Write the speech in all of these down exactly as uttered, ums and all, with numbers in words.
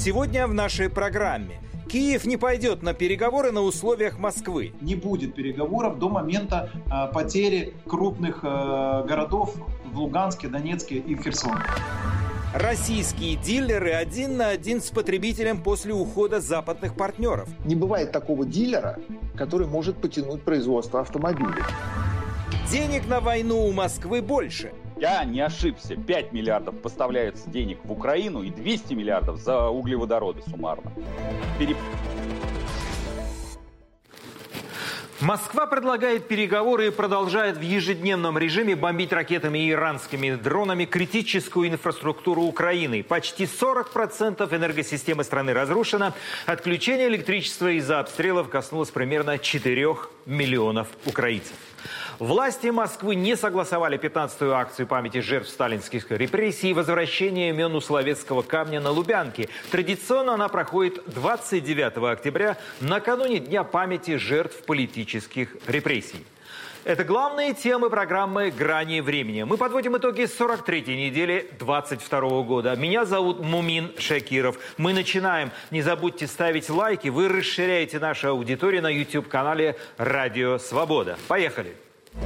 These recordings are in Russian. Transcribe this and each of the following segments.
Сегодня в нашей программе. Киев не пойдет на переговоры на условиях Москвы. Не будет переговоров до момента э, потери крупных э, городов в Луганске, Донецке и в Херсоне. Российские дилеры один на один с потребителем после ухода западных партнеров. Не бывает такого дилера, который может потянуть производство автомобилей. Денег на войну у Москвы больше. Я не ошибся. пять миллиардов поставляется денег в Украину и двести миллиардов за углеводороды суммарно. Переп... Москва предлагает переговоры и продолжает в ежедневном режиме бомбить ракетами и иранскими дронами критическую инфраструктуру Украины. Почти сорок процентов энергосистемы страны разрушено. Отключение электричества из-за обстрелов коснулось примерно четырёх миллионов украинцев. Власти Москвы не согласовали пятнадцатую акцию памяти жертв сталинских репрессий и возвращения имен у Соловецкого камня на Лубянке. Традиционно она проходит двадцать девятого октября, накануне Дня памяти жертв политических репрессий. Это главные темы программы «Грани времени». Мы подводим итоги сорок третьей недели двадцать второго года. Меня зовут Мумин Шакиров. Мы начинаем. Не забудьте ставить лайки. Вы расширяете нашу аудиторию на YouTube-канале «Радио Свобода». Поехали!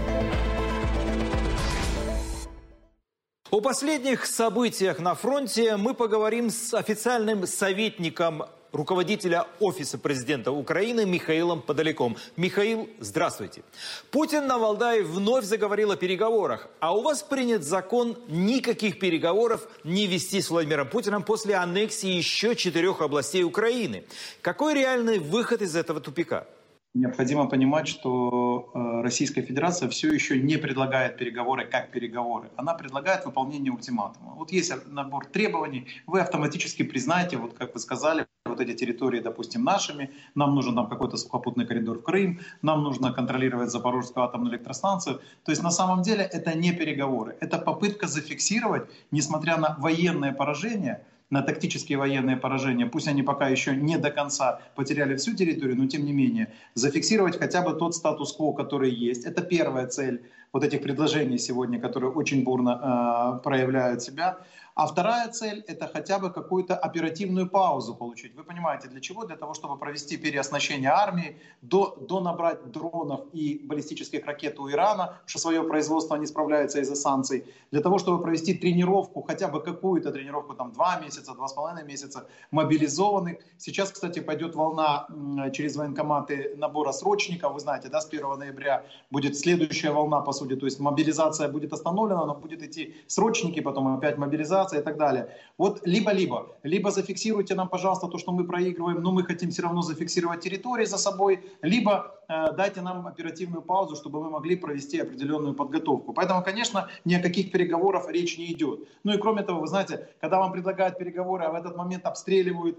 О последних событиях на фронте мы поговорим с официальным советником руководителя Офиса президента Украины Михаилом Подоляком. Михаил, здравствуйте. Путин на Валдае вновь заговорил о переговорах. А у вас принят закон никаких переговоров не вести с Владимиром Путиным после аннексии еще четырех областей Украины. Какой реальный выход из этого тупика? Необходимо понимать, что Российская Федерация все еще не предлагает переговоры как переговоры. Она предлагает выполнение ультиматума. Вот есть набор требований, вы автоматически признаете, вот как вы сказали, вот эти территории, допустим, нашими, нам нужен там какой-то сухопутный коридор в Крым, нам нужно контролировать Запорожскую атомную электростанцию. То есть на самом деле это не переговоры, это попытка зафиксировать, несмотря на военное поражение, на тактические военные поражения, пусть они пока еще не до конца потеряли всю территорию, но тем не менее, зафиксировать хотя бы тот статус-кво, который есть. Это первая цель вот этих предложений сегодня, которые очень бурно э, проявляют себя. А вторая цель – это хотя бы какую-то оперативную паузу получить. Вы понимаете, для чего? Для того, чтобы провести переоснащение армии, до, до набрать дронов и баллистических ракет у Ирана, потому что свое производство не справляется из-за санкций. Для того, чтобы провести тренировку, хотя бы какую-то тренировку, там два месяца, два с половиной месяца мобилизованных. Сейчас, кстати, пойдет волна через военкоматы набора срочников. Вы знаете, да, с первого ноября будет следующая волна, по сути. То есть мобилизация будет остановлена, но будет идти срочники, потом опять мобилизация и так далее. Вот либо-либо. Либо зафиксируйте нам, пожалуйста, то, что мы проигрываем, но мы хотим все равно зафиксировать территории за собой, либо э, дайте нам оперативную паузу, чтобы мы могли провести определенную подготовку. Поэтому, конечно, ни о каких переговорах речь не идет. Ну и кроме того, вы знаете, когда вам предлагают переговоры, а в этот момент обстреливают,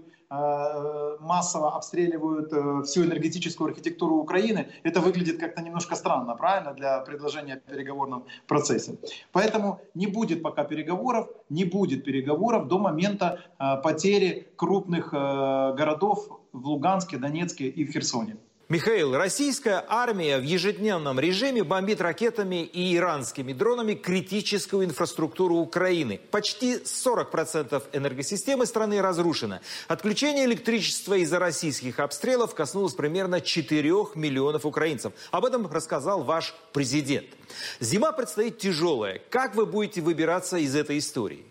э, массово обстреливают э, всю энергетическую архитектуру Украины, это выглядит как-то немножко странно, правильно, для предложения о переговорном процессе. Поэтому не будет пока переговоров, не будет переговоров до момента э, потери крупных э, городов в Луганске, Донецке и в Херсоне. Михаил, российская армия в ежедневном режиме бомбит ракетами и иранскими дронами критическую инфраструктуру Украины. Почти сорок процентов энергосистемы страны разрушено. Отключение электричества из-за российских обстрелов коснулось примерно четырёх миллионов украинцев. Об этом рассказал ваш президент. Зима предстоит тяжелая. Как вы будете выбираться из этой истории?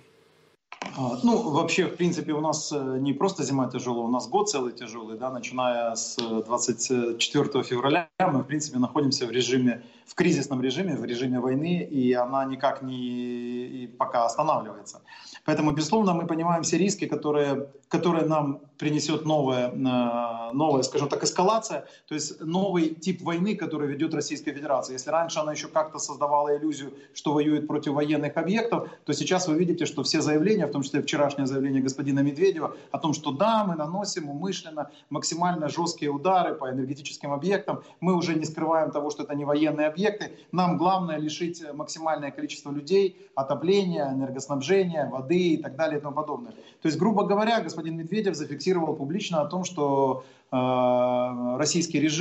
Ну, вообще, в принципе, у нас не просто зима тяжелая, у нас год целый тяжелый, да, начиная с двадцать четвёртого февраля мы, в принципе, находимся в режиме, в кризисном режиме, в режиме войны, и она никак не пока останавливается. Поэтому, безусловно, мы понимаем все риски, которые, которые нам принесет новая, новая, скажем так, эскалация, то есть новый тип войны, который ведет Российская Федерация. Если раньше она еще как-то создавала иллюзию, что воюет против военных объектов, то сейчас вы видите, что все заявления, в том числе вчерашнее заявление господина Медведева о том, что да, мы наносим умышленно максимально жесткие удары по энергетическим объектам, мы уже не скрываем того, что это не военные объекты, нам главное лишить максимальное количество людей отопления, энергоснабжения, воды и так далее и тому подобное. То есть, грубо говоря, господин Медведев зафиксировал публично о том, что э, российский режим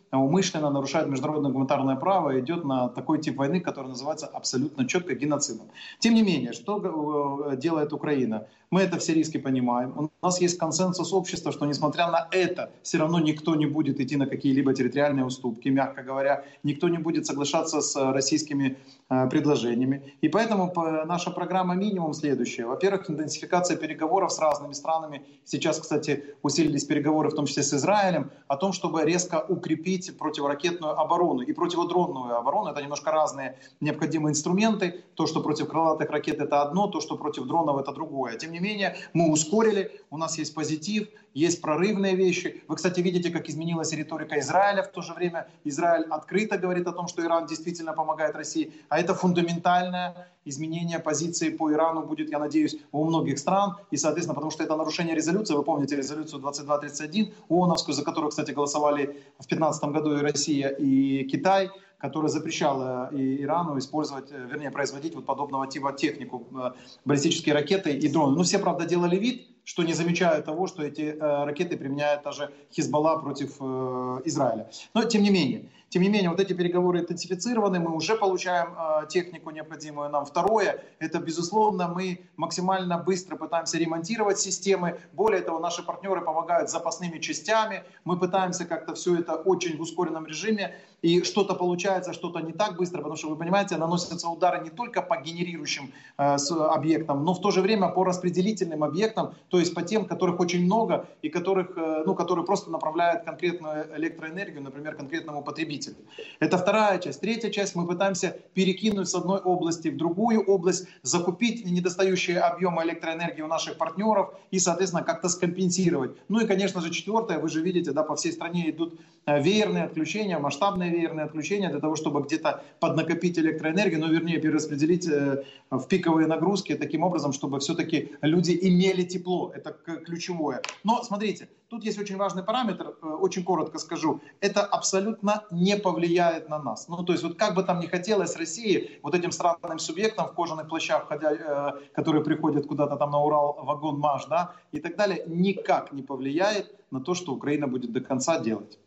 умышленно нарушает международное гуманитарное право и идет на такой тип войны, который называется абсолютно четко геноцидом. Тем не менее, что делает Украина? Мы это все риски понимаем. У нас есть консенсус общества, что несмотря на это, все равно никто не будет идти на какие-либо территориальные уступки, мягко говоря. Никто не будет соглашаться с российскими э, предложениями. И поэтому наша программа минимум следующая. Во-первых, интенсификация переговоров с разными странами. Сейчас, кстати, усилились переговоры, в том числе с Израилем, о том, чтобы резко укрепить противоракетную оборону и противодронную оборону. Это немножко разные необходимые инструменты. То, что против крылатых ракет, это одно, то, что против дронов, это другое. Тем не менее, мы ускорили, у нас есть позитив, есть прорывные вещи. Вы, кстати, видите, как изменилась риторика Израиля. В то же время Израиль открыто говорит о том, что Иран действительно помогает России. А это фундаментальное изменение позиции по Ирану будет, я надеюсь, у многих стран. И, соответственно, потому что это нарушение резолюции. Вы помните резолюцию двадцать два тридцать один ООНовскую, за которую, кстати, голосовали в две тысячи пятнадцатом году и Россия, и Китай, которая запрещала и Ирану использовать, вернее, производить вот подобного типа технику, баллистические ракеты и дроны. Но все, правда, делали вид, что не замечают того, что эти э, ракеты применяет даже Хизбалла против э, Израиля. Но тем не менее, тем не менее, вот эти переговоры интенсифицированы, мы уже получаем э, технику необходимую нам. Второе, это, безусловно, мы максимально быстро пытаемся ремонтировать системы. Более того, наши партнеры помогают запасными частями. Мы пытаемся как-то все это очень в ускоренном режиме. И что-то получается, что-то не так быстро, потому что, вы понимаете, наносятся удары не только по генерирующим э, с, объектам, но в то же время по распределительным объектам, то есть по тем, которых очень много и которых, э, ну, которые просто направляют конкретную электроэнергию, например, конкретному потребителю. Это вторая часть. Третья часть, мы пытаемся перекинуть с одной области в другую область, закупить недостающие объемы электроэнергии у наших партнеров и, соответственно, как-то скомпенсировать. Ну и, конечно же, четвертое, вы же видите, да, по всей стране идут веерные отключения, масштабные веерные отключения для того, чтобы где-то поднакопить электроэнергию, ну, вернее, перераспределить э, в пиковые нагрузки таким образом, чтобы все-таки люди имели тепло. Это ключевое. Но, смотрите, тут есть очень важный параметр, э, очень коротко скажу. Это абсолютно не повлияет на нас. Ну, то есть, вот как бы там ни хотелось России, вот этим странным субъектам в кожаных плащах, ходя, э, которые приходят куда-то там на Урал, вагон МАШ, да, и так далее, никак не повлияет на то, что Украина будет до конца делать.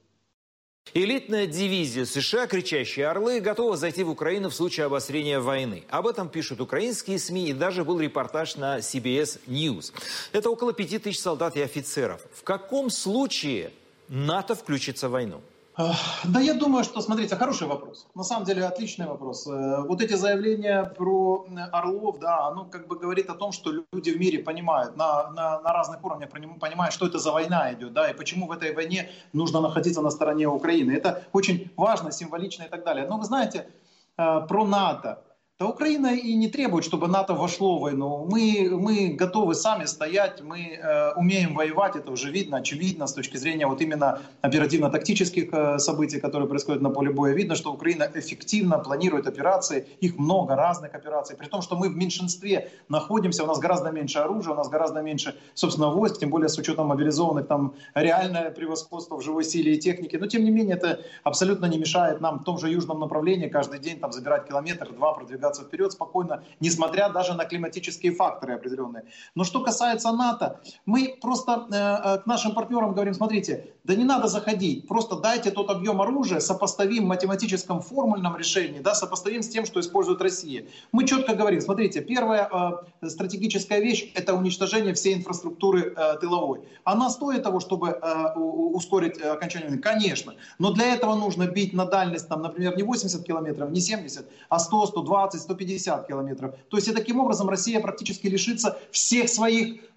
Элитная дивизия США «Кричащие орлы» готова зайти в Украину в случае обострения войны. Об этом пишут украинские СМИ, и даже был репортаж на си би эс News. Это около пяти тысяч солдат и офицеров. В каком случае НАТО включится в войну? Да, я думаю, что, смотрите, хороший вопрос. На самом деле, отличный вопрос. Вот эти заявления про орлов, да, оно как бы говорит о том, что люди в мире понимают, на, на, на разных уровнях понимают, что это за война идет, да, и почему в этой войне нужно находиться на стороне Украины. Это очень важно, символично и так далее. Но вы знаете, про НАТО. Да, Украина и не требует, чтобы НАТО вошло в войну. Мы, мы готовы сами стоять, мы э, умеем воевать, это уже видно, очевидно, с точки зрения вот именно оперативно-тактических э, событий, которые происходят на поле боя. Видно, что Украина эффективно планирует операции, их много разных операций, при том, что мы в меньшинстве находимся, у нас гораздо меньше оружия, у нас гораздо меньше, собственно, войск, тем более с учетом мобилизованных, там реальное превосходство в живой силе и технике. Но, тем не менее, это абсолютно не мешает нам в том же южном направлении каждый день там забирать километр-два, продвигаться вперед спокойно, несмотря даже на климатические факторы определенные. Но что касается НАТО, мы просто э, к нашим партнерам говорим, смотрите, да не надо заходить, просто дайте тот объем оружия, сопоставим в математическом формульном решении, да, сопоставим с тем, что использует Россия. Мы четко говорим, смотрите, первая э, стратегическая вещь – это уничтожение всей инфраструктуры э, тыловой. Она стоит того, чтобы э, ускорить э, окончание войны? Конечно. Но для этого нужно бить на дальность, там, например, не восемьдесят километров, не семьдесят, а сто, сто двадцать, сто пятьдесят километров. То есть и таким образом Россия практически лишится всех своих э,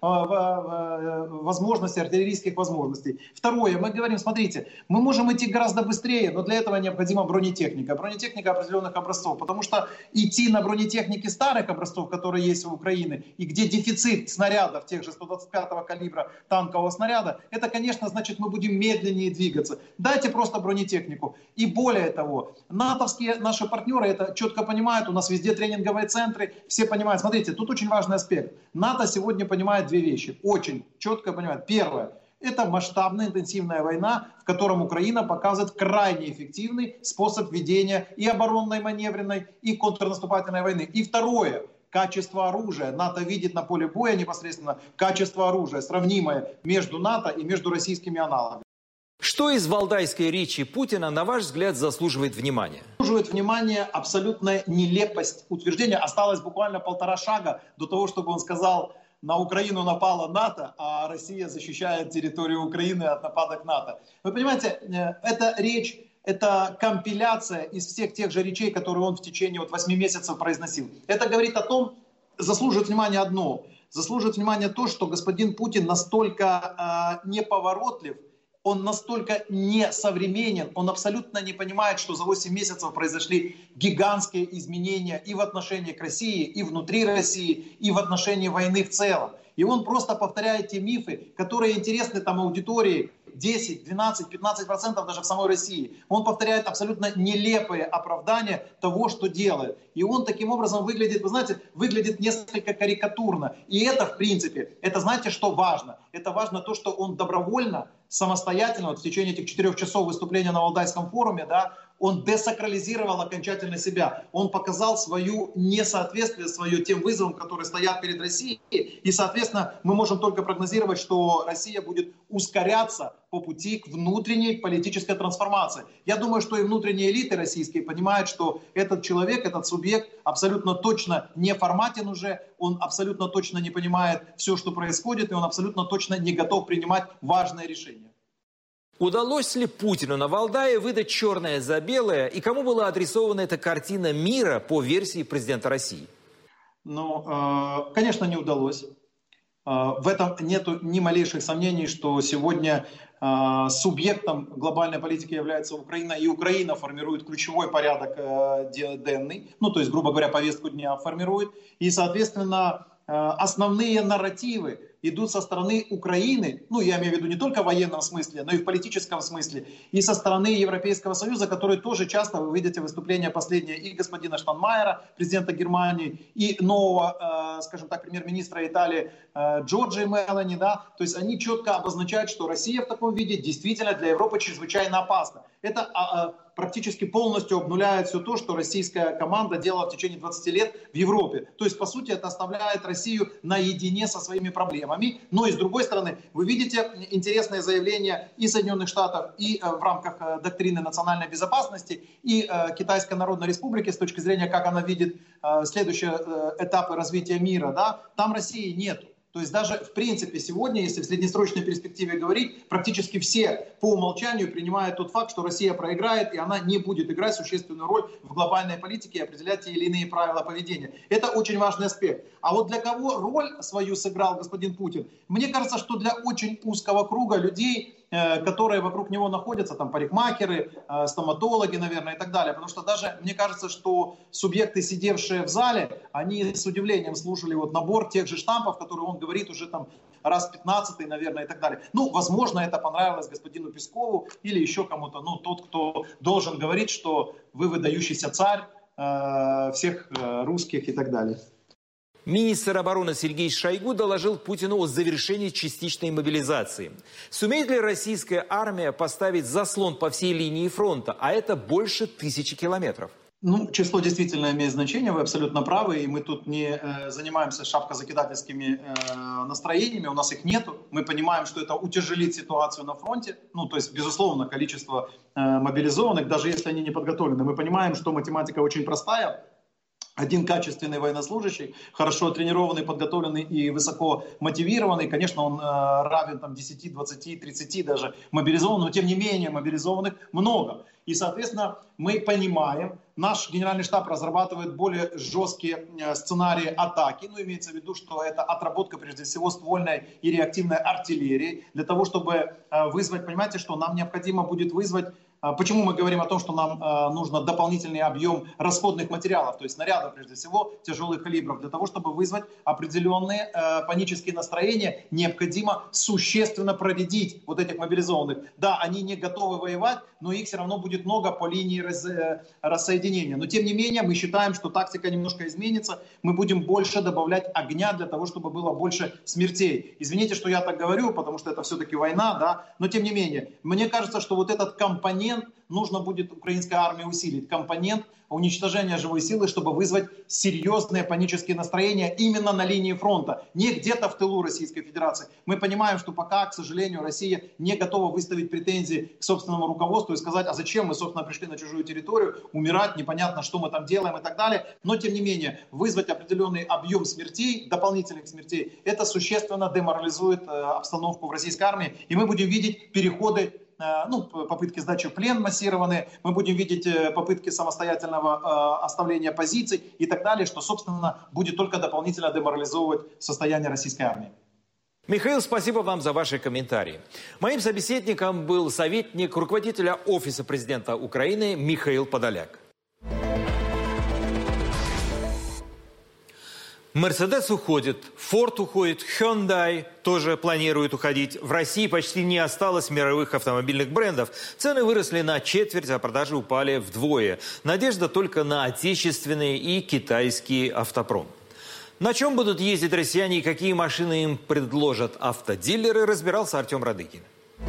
э, возможностей, артиллерийских возможностей. Второе, мы говорим, смотрите, мы можем идти гораздо быстрее, но для этого необходима бронетехника. Бронетехника определенных образцов, потому что идти на бронетехнике старых образцов, которые есть у Украины, и где дефицит снарядов, тех же сто двадцать пятого калибра танкового снаряда, это, конечно, значит, мы будем медленнее двигаться. Дайте просто бронетехнику. И более того, натовские наши партнеры это четко понимают, у нас везде тренинговые центры, все понимают. Смотрите, тут очень важный аспект. НАТО сегодня понимает две вещи, очень четко понимает. Первое. Это масштабная интенсивная война, в котором Украина показывает крайне эффективный способ ведения и оборонной, маневренной, и контрнаступательной войны. И второе. Качество оружия. НАТО видит на поле боя непосредственно качество оружия, сравнимое между НАТО и между российскими аналогами. Что из валдайской речи Путина, на ваш взгляд, заслуживает внимания? Заслуживает внимания абсолютная нелепость утверждения. Осталось буквально полтора шага до того, чтобы он сказал: на Украину напала НАТО, а Россия защищает территорию Украины от нападок НАТО. Вы понимаете, эта речь, это компиляция из всех тех же речей, которые он в течение вот восьми месяцев произносил. Это говорит о том, заслуживает внимания одно. Заслуживает внимания то, что господин Путин настолько э, неповоротлив, он настолько несовременен, он абсолютно не понимает, что за восемь месяцев произошли гигантские изменения и в отношении к России, и внутри России, и в отношении войны в целом. И он просто повторяет те мифы, которые интересны там аудитории десять, двенадцать, пятнадцать процентов даже в самой России. Он повторяет абсолютно нелепые оправдания того, что делает. И он таким образом выглядит, вы знаете, выглядит несколько карикатурно. И это, в принципе, это знаете, что важно? Это важно то, что он добровольно, самостоятельно, вот в течение этих четырех часов выступления на Валдайском форуме, да, он десакрализировал окончательно себя. Он показал свое несоответствие, свое тем вызовам, которые стоят перед Россией. И, соответственно, мы можем только прогнозировать, что Россия будет ускоряться по пути к внутренней политической трансформации. Я думаю, что и внутренние элиты российские понимают, что этот человек, этот субъект абсолютно точно не форматен уже, он абсолютно точно не понимает все, что происходит, и он абсолютно точно не готов принимать важные решения. Удалось ли Путину на Валдае выдать черное за белое? И кому была адресована эта картина мира по версии президента России? Ну, конечно, не удалось. В этом нет ни малейших сомнений, что сегодня субъектом глобальной политики является Украина, и Украина формирует ключевой порядок денный, ну, то есть, грубо говоря, повестку дня формирует. И, соответственно, основные нарративы идут со стороны Украины, ну, я имею в виду не только в военном смысле, но и в политическом смысле, и со стороны Европейского Союза, который тоже часто, вы видите выступления последние и господина Штайнмайера, президента Германии, и нового, э, скажем так, премьер-министра Италии э, Джорджи Мелони, да, то есть они четко обозначают, что Россия в таком виде действительно для Европы чрезвычайно опасна. Это э, практически полностью обнуляет все то, что российская команда делала в течение двадцати лет в Европе. То есть, по сути, это оставляет Россию наедине со своими проблемами. Но и с другой стороны, вы видите интересные заявления и Соединенных Штатов, и э, в рамках э, доктрины национальной безопасности, и э, Китайской Народной Республики с точки зрения, как она видит э, следующие э, этапы развития мира. Да? Там России нету. То есть даже в принципе сегодня, если в среднесрочной перспективе говорить, практически все по умолчанию принимают тот факт, что Россия проиграет, и она не будет играть существенную роль в глобальной политике и определять те или иные правила поведения. Это очень важный аспект. А вот для кого роль свою сыграл господин Путин? Мне кажется, что для очень узкого круга людей, которые вокруг него находятся, там парикмахеры, стоматологи, наверное, и так далее. Потому что даже, мне кажется, что субъекты, сидевшие в зале, они с удивлением слушали вот набор тех же штампов, которые он говорит уже там раз пятнадцатый, наверное, и так далее. Ну, возможно, это понравилось господину Пескову или еще кому-то, ну, тот, кто должен говорить, что вы выдающийся царь э, всех э, русских и так далее. Министр обороны Сергей Шойгу доложил Путину о завершении частичной мобилизации. Сумеет ли российская армия поставить заслон по всей линии фронта, а это больше тысячи километров? Ну, число действительно имеет значение, вы абсолютно правы, и мы тут не э, занимаемся шапкозакидательскими э, настроениями, у нас их нету. Мы понимаем, что это утяжелит ситуацию на фронте, ну, то есть, безусловно, количество э, мобилизованных, даже если они не подготовлены. Мы понимаем, что математика очень простая. Один качественный военнослужащий, хорошо тренированный, подготовленный и высоко мотивированный, конечно, он э, равен там, десяти, двадцати, тридцати даже мобилизованным, но тем не менее мобилизованных много. И, соответственно, мы понимаем, наш генеральный штаб разрабатывает более жесткие э, сценарии атаки, ну, имеется в виду, что это отработка, прежде всего, ствольной и реактивной артиллерии, для того, чтобы э, вызвать, понимаете, что нам необходимо будет вызвать. Почему мы говорим о том, что нам э, нужно дополнительный объем расходных материалов, то есть снарядов, прежде всего, тяжелых калибров, для того, чтобы вызвать определенные э, панические настроения, необходимо существенно проредить вот этих мобилизованных. Да, они не готовы воевать, но их все равно будет много по линии раз, э, рассоединения. Но тем не менее, мы считаем, что тактика немножко изменится, мы будем больше добавлять огня для того, чтобы было больше смертей. Извините, что я так говорю, потому что это все-таки война, да, но тем не менее, мне кажется, что вот этот компонент компонент, нужно будет украинской армии усилить компонент уничтожения живой силы, чтобы вызвать серьезные панические настроения именно на линии фронта, не где-то в тылу Российской Федерации. Мы понимаем, что пока, к сожалению, Россия не готова выставить претензии к собственному руководству и сказать, а зачем мы, собственно, пришли на чужую территорию, умирать, непонятно, что мы там делаем и так далее. Но, тем не менее, вызвать определенный объем смертей, дополнительных смертей, это существенно деморализует э, обстановку в российской армии. И мы будем видеть переходы, ну, попытки сдачи в плен массированные, мы будем видеть попытки самостоятельного э, оставления позиций и так далее, что, собственно, будет только дополнительно деморализовывать состояние российской армии. Михаил, спасибо вам за ваши комментарии. Моим собеседником был советник руководителя Офиса президента Украины Михаил Подоляк. Мерседес уходит, Форд уходит, Hyundai тоже планирует уходить. В России почти не осталось мировых автомобильных брендов. Цены выросли на четверть, а продажи упали вдвое. Надежда только на отечественные и китайские автопром. На чем будут ездить россияне и какие машины им предложат автодилеры, разбирался Артем Радыкин.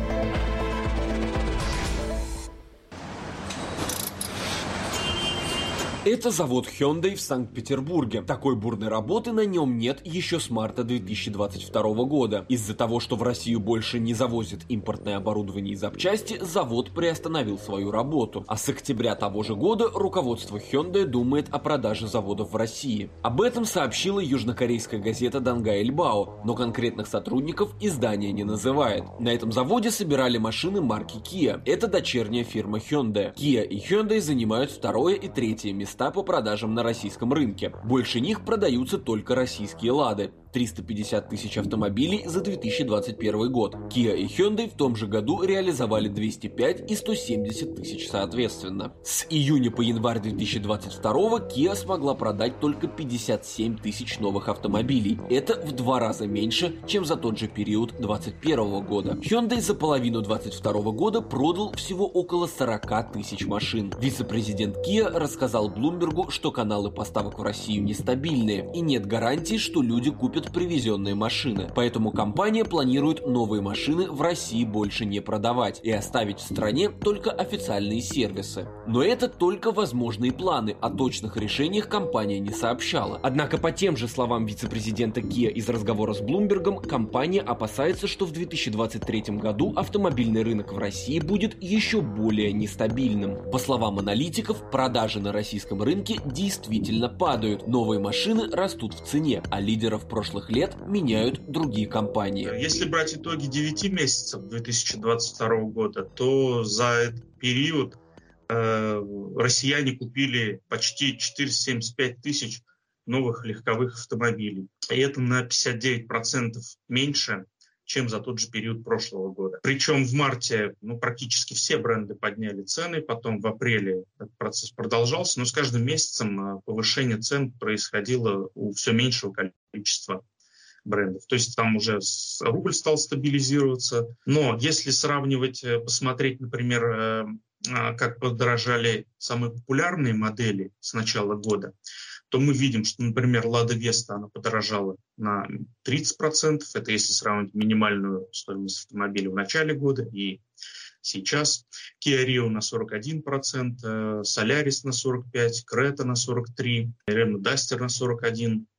Это завод Hyundai в Санкт-Петербурге. Такой бурной работы на нем нет еще с марта две тысячи двадцать второго года. Из-за того, что в Россию больше не завозят импортное оборудование и запчасти, завод приостановил свою работу. А с октября того же года руководство Hyundai думает о продаже заводов в России. Об этом сообщила южнокорейская газета Дангай Ильбао, но конкретных сотрудников издание не называет. На этом заводе собирали машины марки Kia. Это дочерняя фирма Hyundai. Kia и Hyundai занимают второе и третье места по продажам на российском рынке. Больше них продаются только российские «Лады». триста пятьдесят тысяч автомобилей за две тысячи двадцать первый год. Kia и Hyundai в том же году реализовали двести пять и сто семьдесят тысяч соответственно. С июня по январь две тысячи двадцать второго Kia смогла продать только пятьдесят семь тысяч новых автомобилей. Это в два раза меньше, чем за тот же период две тысячи двадцать первого года. Hyundai за половину две тысячи двадцать второго года продал всего около сорок тысяч машин. Вице-президент Kia рассказал Bloomberg, что каналы поставок в Россию нестабильные и нет гарантии, что люди купят привезенные машины. Поэтому компания планирует новые машины в России больше не продавать и оставить в стране только официальные сервисы. Но это только возможные планы, о точных решениях компания не сообщала. Однако по тем же словам вице-президента Kia из разговора с Bloomberg, компания опасается, что в две тысячи двадцать третьем году автомобильный рынок в России будет еще более нестабильным. По словам аналитиков, продажи на российском рынке действительно падают. Новые машины растут в цене, а лидеров прошлых лет меняют другие компании. Если брать итоги девяти месяцев две тысячи двадцать второго года, то за этот период э, россияне купили почти четыреста семьдесят пять тысяч новых легковых автомобилей. И это на пятьдесят девять процентов меньше, чем за тот же период прошлого года. Причем в марте ну, практически все бренды подняли цены, потом в апреле этот процесс продолжался, но с каждым месяцем повышение цен происходило у все меньшего количества брендов. То есть там уже рубль стал стабилизироваться. Но если сравнивать, посмотреть, например, как подорожали самые популярные модели с начала года, то мы видим, что, например, Lada Vesta, она подорожала на тридцать процентов. Это если сравнивать минимальную стоимость автомобиля в начале года и сейчас. Kia Rio на сорок один процент, Solaris на сорок пять процентов, Creta на сорок три процента, Renault Duster на сорок один процент.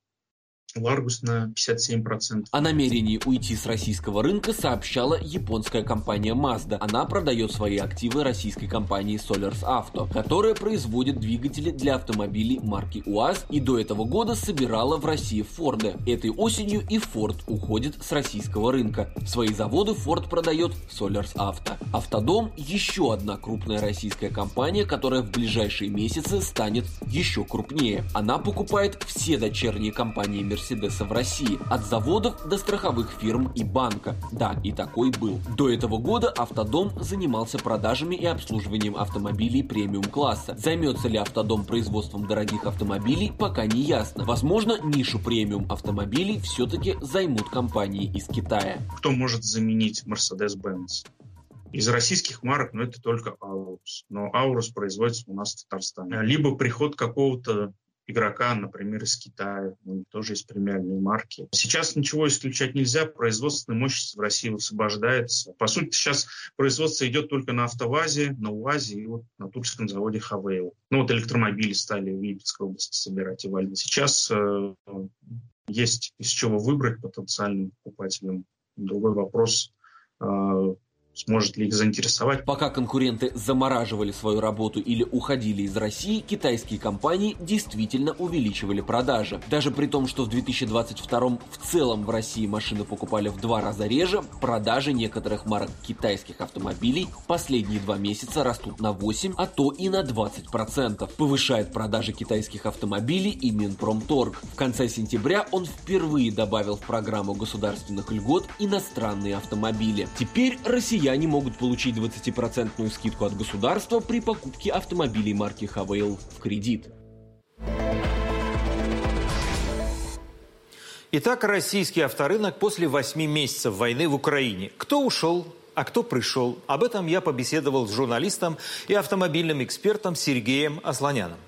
Ларгус на пятьдесят семь процентов. О намерении уйти с российского рынка сообщала японская компания Mazda. Она продает свои активы российской компании Solars Auto, которая производит двигатели для автомобилей марки УАЗ и до этого года собирала в России Форды. Этой осенью и Ford уходит с российского рынка. Свои заводы Ford продает Solars Auto. Автодом – еще одна крупная российская компания, которая в ближайшие месяцы станет еще крупнее. Она покупает все дочерние компании Mercedes Мерседеса в России, от заводов до страховых фирм и банка. Да, и такой был. До этого года Автодом занимался продажами и обслуживанием автомобилей премиум-класса. Займется ли Автодом производством дорогих автомобилей, пока не ясно. Возможно, нишу премиум-автомобилей все-таки займут компании из Китая. Кто может заменить Mercedes-Benz? Из российских марок, ну, это только Аурус. Но Аурус производится у нас в Татарстане. Либо приход какого-то игрока, например, из Китая. У них тоже есть премиальные марки. Сейчас ничего исключать нельзя. Производственная мощность в России высвобождается. По сути, сейчас производство идет только на АвтоВАЗе, на УАЗе и вот на тульском заводе Хавейл. Ну вот электромобили стали в Липецкой области собирать и валить. Сейчас э, есть из чего выбрать потенциальным покупателям. Другой вопрос, э, сможет ли их заинтересовать. Пока конкуренты замораживали свою работу или уходили из России, китайские компании действительно увеличивали продажи. Даже при том, что в две тысячи двадцать втором в целом в России машины покупали в два раза реже, продажи некоторых марок китайских автомобилей последние два месяца растут на восемь, а то и на двадцать процентов. Повышает продажи китайских автомобилей и Минпромторг. В конце сентября он впервые добавил в программу государственных льгот иностранные автомобили. Теперь россияне Они могут получить двадцатипроцентную скидку от государства при покупке автомобилей марки Хавейл в кредит. Итак, российский авторынок после восьми месяцев войны в Украине. Кто ушел, а кто пришел? Об этом я побеседовал с журналистом и автомобильным экспертом Сергеем Асланяном.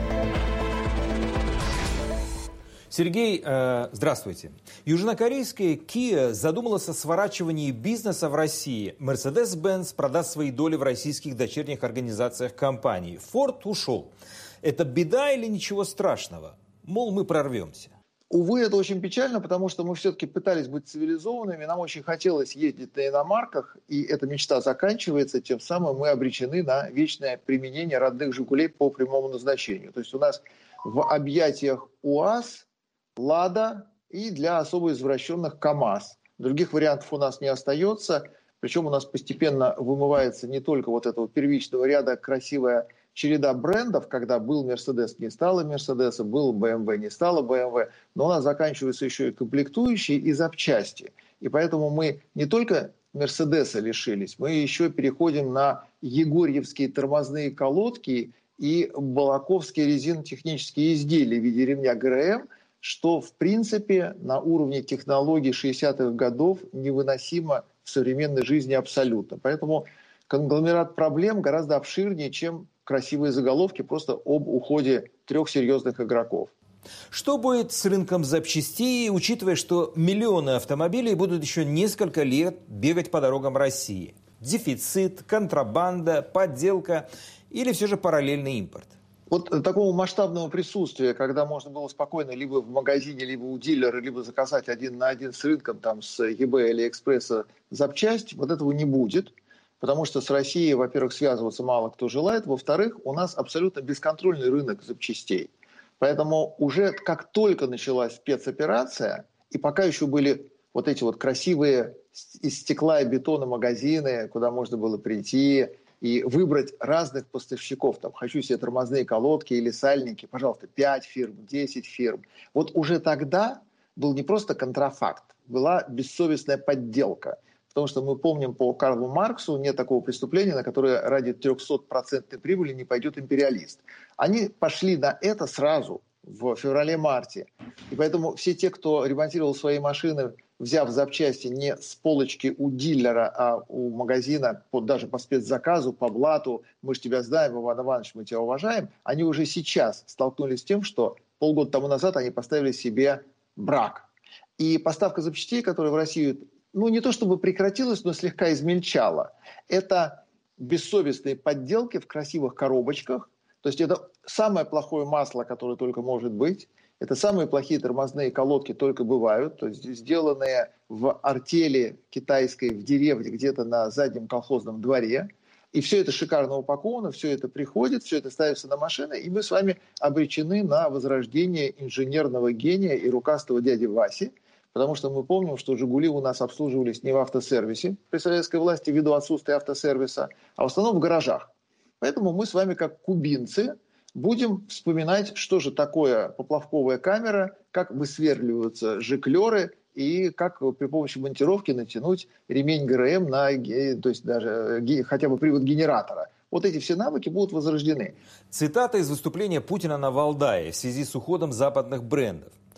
Сергей, э, здравствуйте. Южнокорейская Kia задумалась о сворачивании бизнеса в России. Mercedes-Benz продаст свои доли в российских дочерних организациях компании. Ford ушел. Это беда или ничего страшного? Мол, мы прорвемся. Увы, это очень печально, потому что мы все-таки пытались быть цивилизованными, нам очень хотелось ездить на иномарках, и эта мечта заканчивается, тем самым мы обречены на вечное применение родных «Жигулей» по прямому назначению. То есть у нас в объятиях УАЗ, «Лада» и для особо извращенных КАМАЗ. Других вариантов у нас не остается. Причем у нас постепенно вымывается не только вот этого первичного ряда красивая череда брендов, когда был «Мерседес», не стало «Мерседеса», был бэ эм вэ, не стало бэ эм вэ, но у нас заканчиваются еще и комплектующие, и запчасти. И поэтому мы не только «Мерседеса» лишились, мы еще переходим на егорьевские тормозные колодки и балаковские резинотехнические изделия в виде ремня гэ эр эм, что, в принципе, на уровне технологий шестидесятых годов невыносимо в современной жизни абсолютно. Поэтому конгломерат проблем гораздо обширнее, чем красивые заголовки просто об уходе трех серьезных игроков. Что будет с рынком запчастей, учитывая, что миллионы автомобилей будут еще несколько лет бегать по дорогам России? Дефицит, контрабанда, подделка или все же параллельный импорт? Вот такого масштабного присутствия, когда можно было спокойно либо в магазине, либо у дилера, либо заказать один на один с рынком, там, с eBay или Алиэкспресса запчасть, вот этого не будет. Потому что с Россией, во-первых, связываться мало кто желает. Во-вторых, у нас абсолютно бесконтрольный рынок запчастей. Поэтому уже как только началась спецоперация, и пока еще были вот эти вот красивые из стекла и бетона магазины, куда можно было прийти и выбрать разных поставщиков. Там, хочу себе тормозные колодки или сальники, пожалуйста, пять фирм, десять фирм. Вот уже тогда был не просто контрафакт, была бессовестная подделка. Потому что мы помним по Карлу Марксу, нет такого преступления, на которое ради трехсотпроцентной прибыли не пойдет империалист. Они пошли на это сразу, в феврале-марте. И поэтому все те, кто ремонтировал свои машины, взяв запчасти не с полочки у дилера, а у магазина, по, даже по спецзаказу, по блату, мы же тебя знаем, Иван Иванович, мы тебя уважаем, они уже сейчас столкнулись с тем, что полгода тому назад они поставили себе брак. И поставка запчастей, которая в Россию, ну не то чтобы прекратилась, но слегка измельчала, это бессовестные подделки в красивых коробочках. То есть это самое плохое масло, которое только может быть. Это самые плохие тормозные колодки только бывают. То есть сделанные в артели китайской в деревне где-то на заднем колхозном дворе. И все это шикарно упаковано, все это приходит, все это ставится на машины. И мы с вами обречены на возрождение инженерного гения и рукастого дяди Васи. Потому что мы помним, что «Жигули» у нас обслуживались не в автосервисе при советской власти ввиду отсутствия автосервиса, а в основном в гаражах. Поэтому мы с вами, как кубинцы, будем вспоминать, что же такое поплавковая камера, как высверливаются жиклеры и как при помощи монтировки натянуть ремень гэ эр эм на, то есть даже хотя бы привод генератора. Вот эти все навыки будут возрождены. Цитата из выступления Путина на Валдае в связи с уходом западных брендов.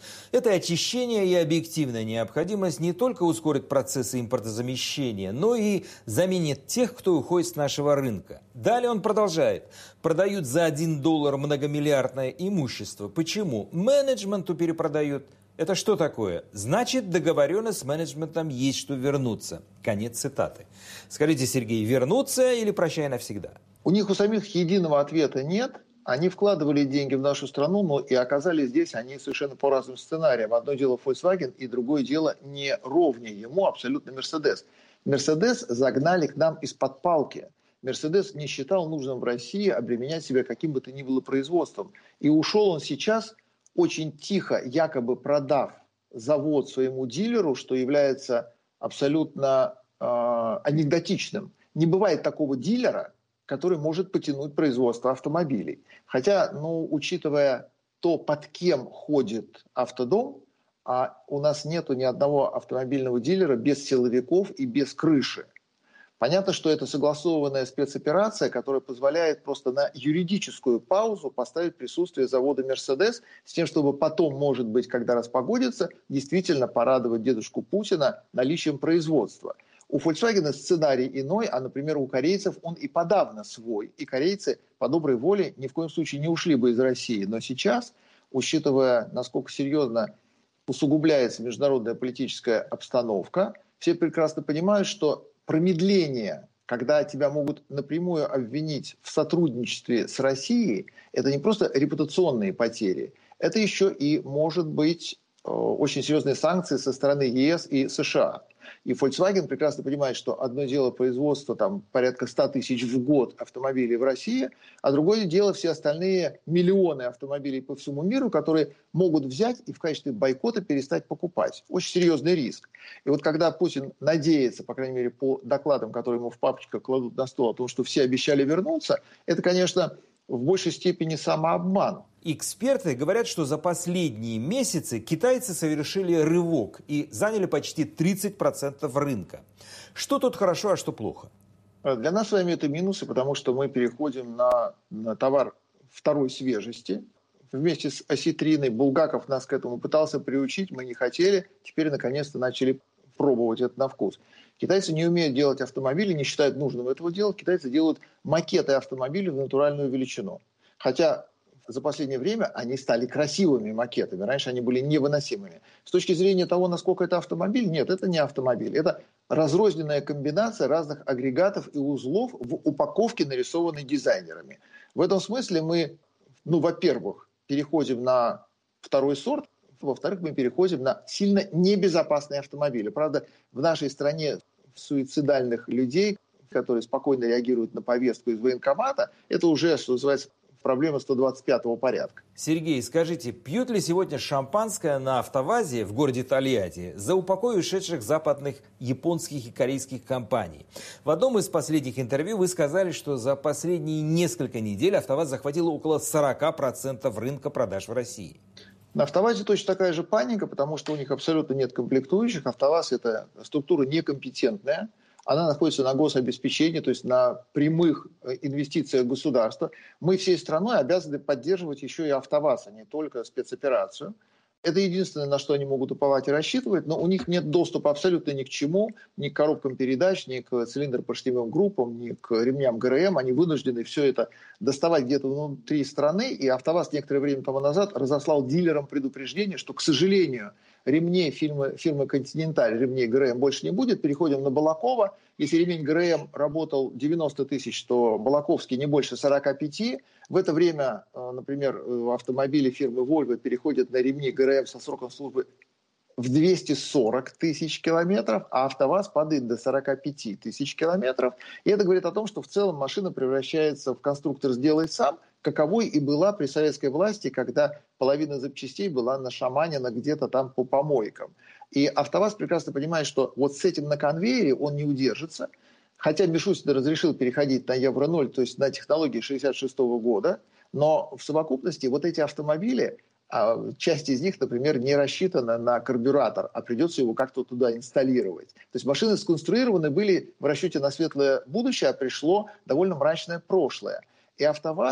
Это очищение и объективная необходимость не только ускорит процессы импортозамещения, но и заменит тех, кто уходит с нашего рынка. Далее он продолжает. Продают за один доллар многомиллиардное имущество. Почему? Менеджменту перепродают. Это что такое? Значит, договоренность с менеджментом есть что вернуться. Конец цитаты. Скажите, Сергей, вернуться или прощай навсегда? У них у самих единого ответа нет. Они вкладывали деньги в нашу страну, но и оказались здесь они совершенно по разным сценариям. Одно дело Volkswagen, и другое дело не ровнее ему абсолютно Mercedes. Mercedes загнали к нам из-под палки. Mercedes не считал нужным в России обременять себя каким бы то ни было производством. И ушел он сейчас, очень тихо, якобы продав завод своему дилеру, что является абсолютно э, анекдотичным. Не бывает такого дилера, который может потянуть производство автомобилей. Хотя, ну, учитывая то, под кем ходит автодом, а у нас нету ни одного автомобильного дилера без силовиков и без крыши. Понятно, что это согласованная спецоперация, которая позволяет просто на юридическую паузу поставить присутствие завода «Мерседес» с тем, чтобы потом, может быть, когда распогодится, действительно порадовать дедушку Путина наличием производства. У Volkswagen сценарий иной, а, например, у корейцев он и подавно свой. И корейцы по доброй воле ни в коем случае не ушли бы из России. Но сейчас, учитывая, насколько серьезно усугубляется международная политическая обстановка, все прекрасно понимают, что промедление, когда тебя могут напрямую обвинить в сотрудничестве с Россией, это не просто репутационные потери, это еще и может быть э, очень серьезные санкции со стороны ЕС и США. И Volkswagen прекрасно понимает, что одно дело производство там, порядка ста тысяч в год автомобилей в России, а другое дело все остальные миллионы автомобилей по всему миру, которые могут взять и в качестве бойкота перестать покупать. Очень серьезный риск. И вот когда Путин надеется, по крайней мере по докладам, которые ему в папочках кладут на стол, о том, что все обещали вернуться, это, конечно, в большей степени самообман. Эксперты говорят, что за последние месяцы китайцы совершили рывок и заняли почти тридцать процентов рынка. Что тут хорошо, а что плохо? Для нас с вами это минусы, потому что мы переходим на, на товар второй свежести. Вместе с осетриной Булгаков нас к этому пытался приучить, мы не хотели. Теперь наконец-то начали пробовать это на вкус. Китайцы не умеют делать автомобили, не считают нужным этого делать. Китайцы делают макеты автомобилей в натуральную величину. Хотя за последнее время они стали красивыми макетами. Раньше они были невыносимыми. С точки зрения того, насколько это автомобиль, нет, это не автомобиль. Это разрозненная комбинация разных агрегатов и узлов в упаковке, нарисованной дизайнерами. В этом смысле мы, ну, во-первых, переходим на второй сорт, во-вторых, мы переходим на сильно небезопасные автомобили. Правда, в нашей стране суицидальных людей, которые спокойно реагируют на повестку из военкомата, это уже, что называется, проблема сто двадцать пятого порядка. Сергей, скажите, пьют ли сегодня шампанское на АвтоВАЗе в городе Тольятти за упокой ушедших западных японских и корейских компаний? В одном из последних интервью вы сказали, что за последние несколько недель АвтоВАЗ захватил около сорока процентов рынка продаж в России. На АвтоВАЗе точно такая же паника, потому что у них абсолютно нет комплектующих. АвтоВАЗ – это структура некомпетентная. Она находится на гособеспечении, то есть на прямых инвестициях государства. Мы всей страной обязаны поддерживать еще и АвтоВАЗ, а не только спецоперацию. Это единственное, на что они могут уповать и рассчитывать, но у них нет доступа абсолютно ни к чему, ни к коробкам передач, ни к цилиндропоршневым группам, ни к ремням ГРМ. Они вынуждены все это доставать где-то внутри страны, и АвтоВАЗ некоторое время тому назад разослал дилерам предупреждение, что, к сожалению, ремней фирмы, фирмы «Континенталь», ремней ГРМ больше не будет, переходим на Балакова. Если ремень ГРМ работал девяносто тысяч, то Балаковский не больше сорока пяти. В это время, например, автомобили фирмы Volvo переходят на ремни ГРМ со сроком службы в двести сорок тысяч километров, а АвтоВАЗ падает до сорока пяти тысяч километров. И это говорит о том, что в целом машина превращается в конструктор «сделай сам», каковой и была при советской власти, когда половина запчастей была нашаманена где-то там по помойкам. И АвтоВАЗ прекрасно понимает, что вот с этим на конвейере он не удержится. Хотя Мишустин разрешил переходить на евро ноль, то есть на технологии шестьдесят шестого года, но в совокупности вот эти автомобили, часть из них, например, не рассчитана на карбюратор, а придется его как-то туда инсталлировать. То есть машины сконструированы были в расчете на светлое будущее, а пришло довольно мрачное прошлое. И АвтоВАЗ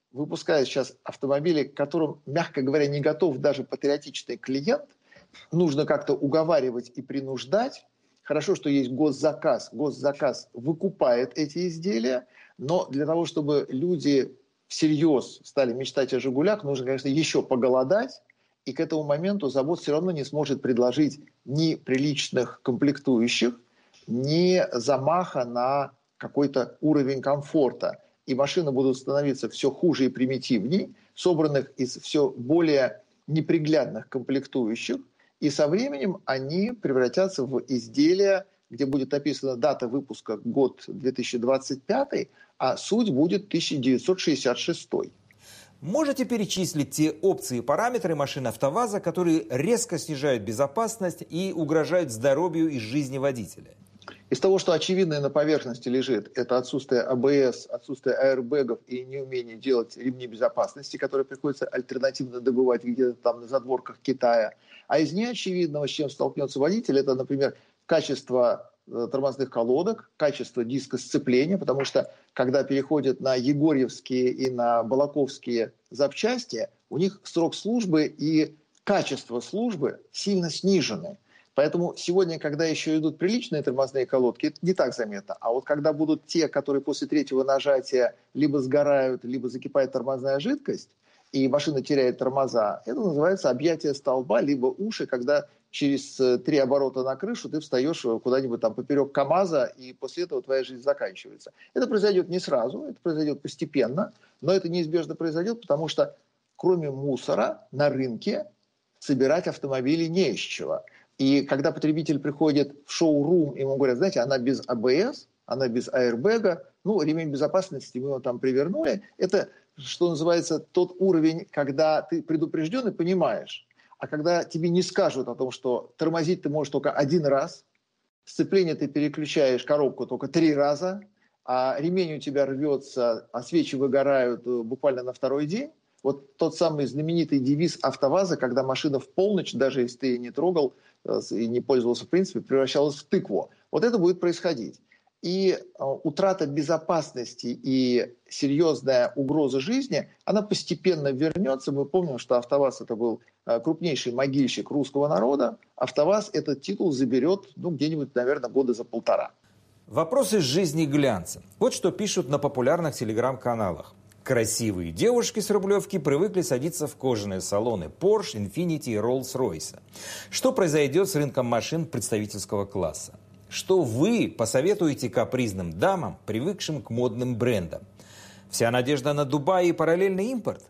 выпускают сейчас автомобили, к которым, мягко говоря, не готов даже патриотичный клиент. Нужно как-то уговаривать и принуждать. Хорошо, что есть госзаказ. Госзаказ выкупает эти изделия, но для того, чтобы люди всерьез стали мечтать о «Жигулях», нужно, конечно, еще поголодать. И к этому моменту завод все равно не сможет предложить ни приличных комплектующих, ни замаха на какой-то уровень комфорта. И машины будут становиться все хуже и примитивней, собранных из все более неприглядных комплектующих. И со временем они превратятся в изделия, где будет написана дата выпуска год две тысячи двадцать пятый, а суть будет тысяча девятьсот шестьдесят шестой. Можете перечислить те опции и параметры машин АвтоВАЗа, которые резко снижают безопасность и угрожают здоровью и жизни водителя? Из того, что очевидно на поверхности лежит, это отсутствие АБС, отсутствие аэрбэгов и неумение делать ремни безопасности, которые приходится альтернативно добывать где-то там на задворках Китая. А из неочевидного, с чем столкнется водитель, это, например, качество тормозных колодок, качество диска сцепления, потому что когда переходят на егорьевские и на балаковские запчасти, у них срок службы и качество службы сильно снижены. Поэтому сегодня, когда еще идут приличные тормозные колодки, это не так заметно. А вот когда будут те, которые после третьего нажатия либо сгорают, либо закипает тормозная жидкость, и машина теряет тормоза, это называется объятие столба, либо уши, когда через три оборота на крышу ты встаешь куда-нибудь там поперек КАМАЗа, и после этого твоя жизнь заканчивается. Это произойдет не сразу, это произойдет постепенно, но это неизбежно произойдет, потому что кроме мусора на рынке собирать автомобили не из чего. И когда потребитель приходит в шоу-рум, ему говорят, знаете, она без АБС, она без аэрбэга, ну, ремень безопасности мы его там привернули. Это, что называется, тот уровень, когда ты предупрежден и понимаешь. А когда тебе не скажут о том, что тормозить ты можешь только один раз, сцепление ты переключаешь коробку только три раза, а ремень у тебя рвется, а свечи выгорают буквально на второй день. Вот тот самый знаменитый девиз АвтоВАЗа, когда машина в полночь, даже если ты ее не трогал и не пользовался в принципе, превращалась в тыкву. Вот это будет происходить. И утрата безопасности и серьезная угроза жизни, она постепенно вернется. Мы помним, что АвтоВАЗ это был крупнейший могильщик русского народа. АвтоВАЗ этот титул заберет, ну, где-нибудь, наверное, года за полтора. Вопросы из жизни глянца. Вот что пишут на популярных телеграм-каналах. Красивые девушки с Рублевки привыкли садиться в кожаные салоны Porsche, Infiniti и Rolls-Royce. Что произойдет с рынком машин представительского класса? Что вы посоветуете капризным дамам, привыкшим к модным брендам? Вся надежда на Дубай и параллельный импорт?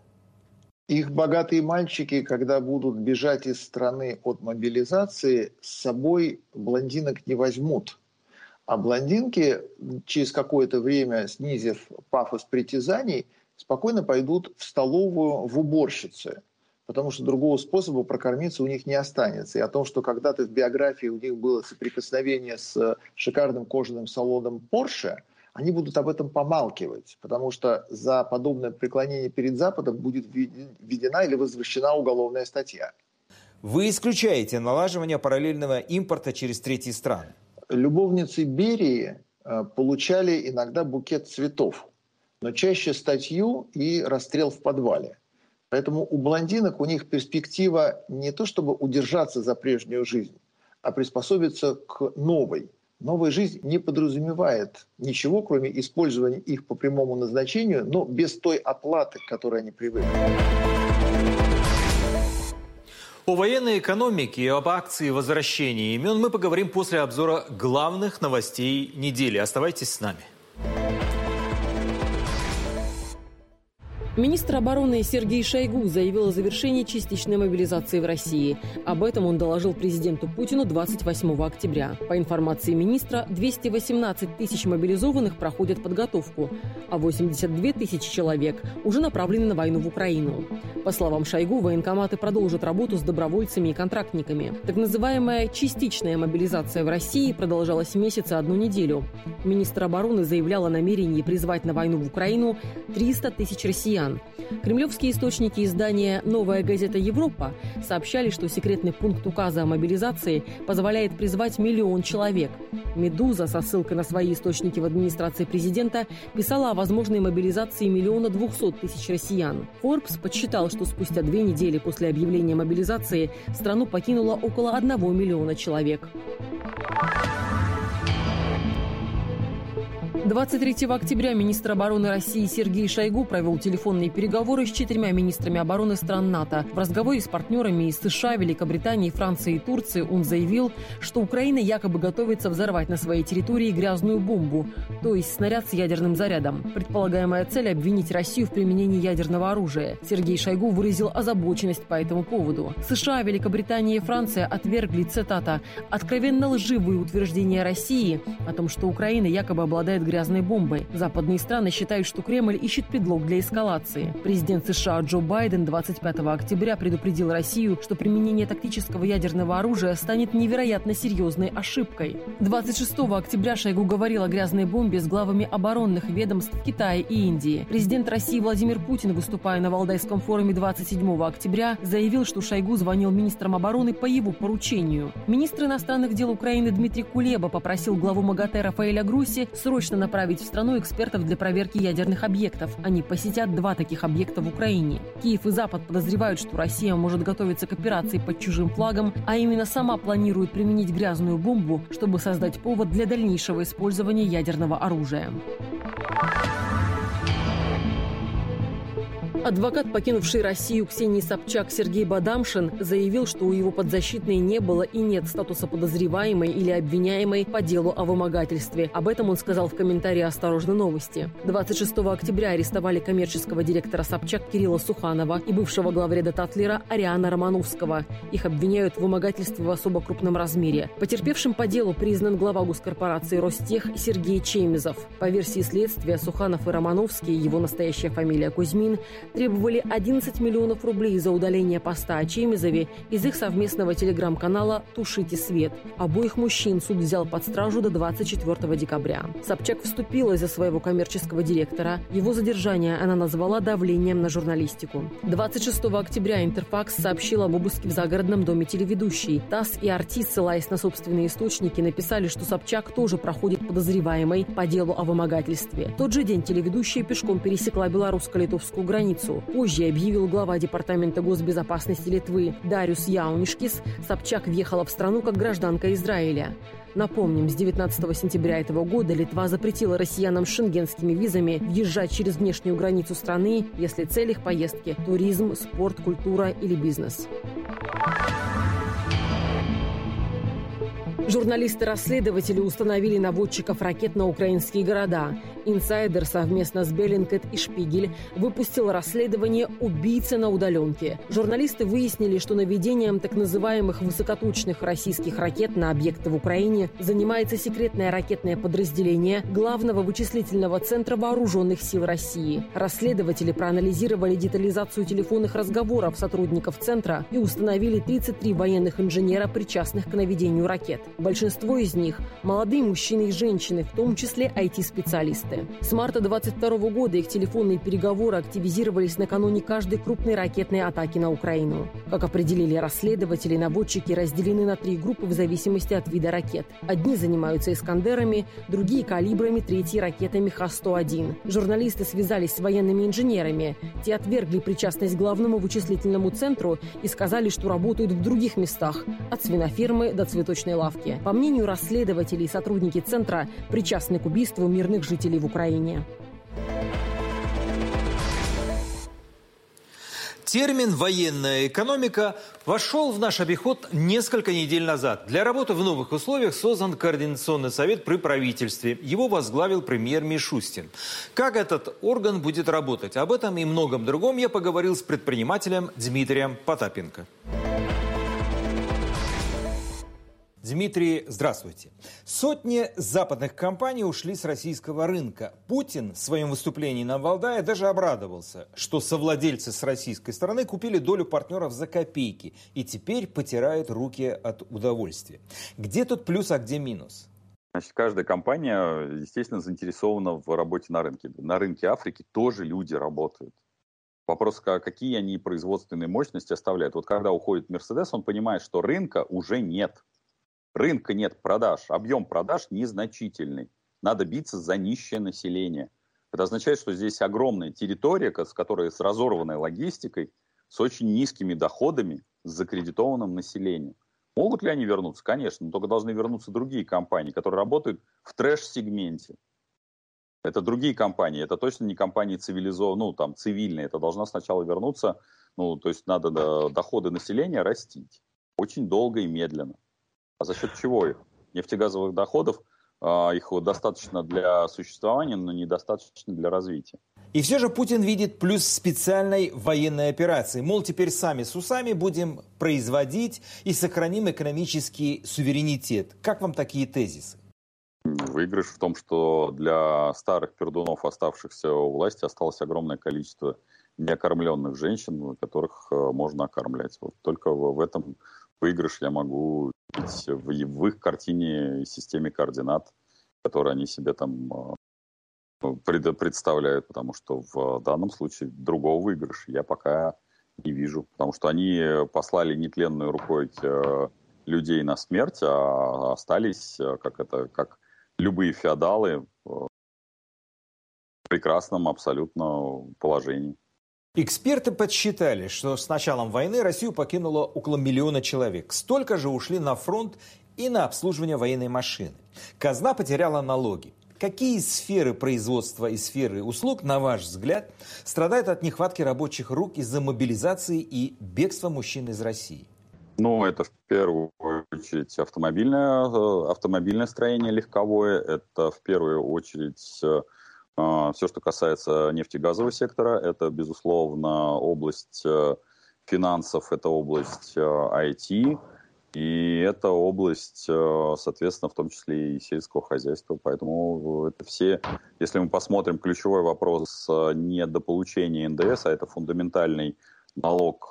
Их богатые мальчики, когда будут бежать из страны от мобилизации, с собой блондинок не возьмут. А блондинки, через какое-то время, снизив пафос притязаний, спокойно пойдут в столовую в уборщицы. Потому что другого способа прокормиться у них не останется. И о том, что когда-то в биографии у них было соприкосновение с шикарным кожаным салоном Porsche, они будут об этом помалкивать. Потому что за подобное преклонение перед Западом будет введена или возвращена уголовная статья. Вы исключаете налаживание параллельного импорта через третьи страны? Любовницы Берии получали иногда букет цветов, но чаще статью и расстрел в подвале. Поэтому у блондинок у них перспектива не то чтобы удержаться за прежнюю жизнь, а приспособиться к новой. Новая жизнь не подразумевает ничего, кроме использования их по прямому назначению, но без той оплаты, к которой они привыкли. О военной экономике и об акции возвращения имен мы поговорим после обзора главных новостей недели. Оставайтесь с нами. Министр обороны Сергей Шойгу заявил о завершении частичной мобилизации в России. Об этом он доложил президенту Путину двадцать восьмого октября. По информации министра, двести восемнадцать тысяч мобилизованных проходят подготовку, а восемьдесят две тысячи человек уже направлены на войну в Украину. По словам Шойгу, военкоматы продолжат работу с добровольцами и контрактниками. Так называемая частичная мобилизация в России продолжалась месяца одну неделю. Министр обороны заявлял о намерении призвать на войну в Украину триста тысяч россиян. россиян. Кремлевские источники издания «Новая газета Европа» сообщали, что секретный пункт указа о мобилизации позволяет призвать миллион человек. «Медуза» со ссылкой на свои источники в администрации президента писала о возможной мобилизации миллиона двухсот тысяч россиян. Forbes подсчитал, что спустя две недели после объявления мобилизации страну покинуло около одного миллиона человек. двадцать третьего октября министр обороны России Сергей Шойгу провел телефонные переговоры с четырьмя министрами обороны стран НАТО. В разговоре с партнерами из США, Великобритании, Франции и Турции он заявил, что Украина якобы готовится взорвать на своей территории грязную бомбу, то есть снаряд с ядерным зарядом. Предполагаемая цель – обвинить Россию в применении ядерного оружия. Сергей Шойгу выразил озабоченность по этому поводу. США, Великобритания и Франция отвергли, цитата, «откровенно лживые утверждения России о том, что Украина якобы обладает грязной бомбой. Западные страны считают, что Кремль ищет предлог для эскалации. Президент США Джо Байден двадцать пятого октября предупредил Россию, что применение тактического ядерного оружия станет невероятно серьезной ошибкой. двадцать шестого октября Шойгу говорил о грязной бомбе с главами оборонных ведомств Китая и Индии. Президент России Владимир Путин, выступая на Валдайском форуме двадцать седьмого октября, заявил, что Шойгу звонил министрам обороны по его поручению. Министр иностранных дел Украины Дмитрий Кулеба попросил главу МАГАТЭ Рафаэля Гросси срочно направить в страну экспертов для проверки ядерных объектов. Они посетят два таких объекта в Украине. Киев и Запад подозревают, что Россия может готовиться к операции под чужим флагом, а именно сама планирует применить грязную бомбу, чтобы создать повод для дальнейшего использования ядерного оружия. Адвокат, покинувший Россию Ксении Собчак Сергей Бадамшин, заявил, что у его подзащитной не было и нет статуса подозреваемой или обвиняемой по делу о вымогательстве. Об этом он сказал в комментарии «Осторожно, новости». двадцать шестого октября арестовали коммерческого директора Собчак Кирилла Суханова и бывшего главреда Татлера Ариана Романовского. Их обвиняют в вымогательстве в особо крупном размере. Потерпевшим по делу признан глава госкорпорации «Ростех» Сергей Чемизов. По версии следствия, Суханов и Романовский, его настоящая фамилия Кузьмин, требовали одиннадцать миллионов рублей за удаление поста о Чемизове из их совместного телеграм-канала «Тушите свет». Обоих мужчин суд взял под стражу до двадцать четвёртого декабря. Собчак вступилась за своего коммерческого директора. Его задержание она назвала давлением на журналистику. двадцать шестого октября Интерфакс сообщил об обыске в загородном доме телеведущей. ТАСС и Арти, ссылаясь на собственные источники, написали, что Собчак тоже проходит подозреваемой по делу о вымогательстве. В тот же день телеведущая пешком пересекла белорусско-литовскую границу. Позже объявил глава Департамента госбезопасности Литвы Дариус Яунишкис, Собчак въехала в страну как гражданка Израиля. Напомним, с девятнадцатого сентября этого года Литва запретила россиянам с шенгенскими визами въезжать через внешнюю границу страны, если цель их поездки – туризм, спорт, культура или бизнес. Журналисты-расследователи установили наводчиков ракет на украинские города. Инсайдер совместно с Беллингкет и Шпигель выпустил расследование «Убийца на удаленке». Журналисты выяснили, что наведением так называемых высокоточных российских ракет на объекты в Украине занимается секретное ракетное подразделение Главного вычислительного центра Вооруженных сил России. Расследователи проанализировали детализацию телефонных разговоров сотрудников центра и установили тридцать три военных инженера, причастных к наведению ракет. Большинство из них – молодые мужчины и женщины, в том числе ай ти-специалисты. С марта двадцать второго года их телефонные переговоры активизировались накануне каждой крупной ракетной атаки на Украину. Как определили расследователи, наводчики разделены на три группы в зависимости от вида ракет. Одни занимаются «Искандерами», другие – калибрами, третьи – ракетами Ха сто один. Журналисты связались с военными инженерами. Те отвергли причастность к Главному вычислительному центру и сказали, что работают в других местах – от свинофермы до цветочной лавки. По мнению расследователей, сотрудники центра причастны к убийству мирных жителей в Украине. Термин «военная экономика» вошел в наш обиход несколько недель назад. Для работы в новых условиях создан Координационный совет при правительстве. Его возглавил премьер Мишустин. Как этот орган будет работать? Об этом и многом другом я поговорил с предпринимателем Дмитрием Потапенко. Дмитрий, здравствуйте. Сотни западных компаний ушли с российского рынка. Путин в своем выступлении на Валдае даже обрадовался, что совладельцы с российской стороны купили долю партнеров за копейки и теперь потирают руки от удовольствия. Где тут плюс, а где минус? Значит, каждая компания, естественно, заинтересована в работе на рынке. На рынке Африки тоже люди работают. Вопрос, какие они производственные мощности оставляют. Вот когда уходит Мерседес, он понимает, что рынка уже нет. Рынка нет продаж, объем продаж незначительный. Надо биться за нищее население. Это означает, что здесь огромная территория, с которой с разорванной логистикой, с очень низкими доходами, с закредитованным населением. Могут ли они вернуться? Конечно, но только должны вернуться другие компании, которые работают в трэш-сегменте. Это другие компании, это точно не компании цивилизованные, ну там цивильные. Это должна сначала вернуться, ну то есть надо до, доходы населения растить. Очень долго и медленно. А за счет чего их? Нефтегазовых доходов, э, их достаточно для существования, но недостаточно для развития. И все же Путин видит плюс специальной военной операции. Мол, теперь сами с усами будем производить и сохраним экономический суверенитет. Как вам такие тезисы? Выигрыш в том, что для старых пердунов, оставшихся у власти, осталось огромное количество неокормленных женщин, которых можно окормлять. Вот только в этом выигрыш я могу видеть в их картине и системе координат, которые они себе там представляют, потому что в данном случае другого выигрыша я пока не вижу, потому что они послали нетленной рукой людей на смерть, а остались, как это, как любые феодалы, в прекрасном абсолютно положении. Эксперты подсчитали, что с началом войны Россию покинуло около миллиона человек. Столько же ушли на фронт и на обслуживание военной машины. Казна потеряла налоги. Какие сферы производства и сферы услуг, на ваш взгляд, страдают от нехватки рабочих рук из-за мобилизации и бегства мужчин из России? Ну, это в первую очередь автомобильное, автомобильное строение легковое. Это в первую очередь все, что касается нефтегазового сектора. Это, безусловно, область финансов, это область ай ти. И это область, соответственно, в том числе и сельского хозяйства. Поэтому это все, если мы посмотрим, ключевой вопрос не до получения эн дэ эс, а это фундаментальный налог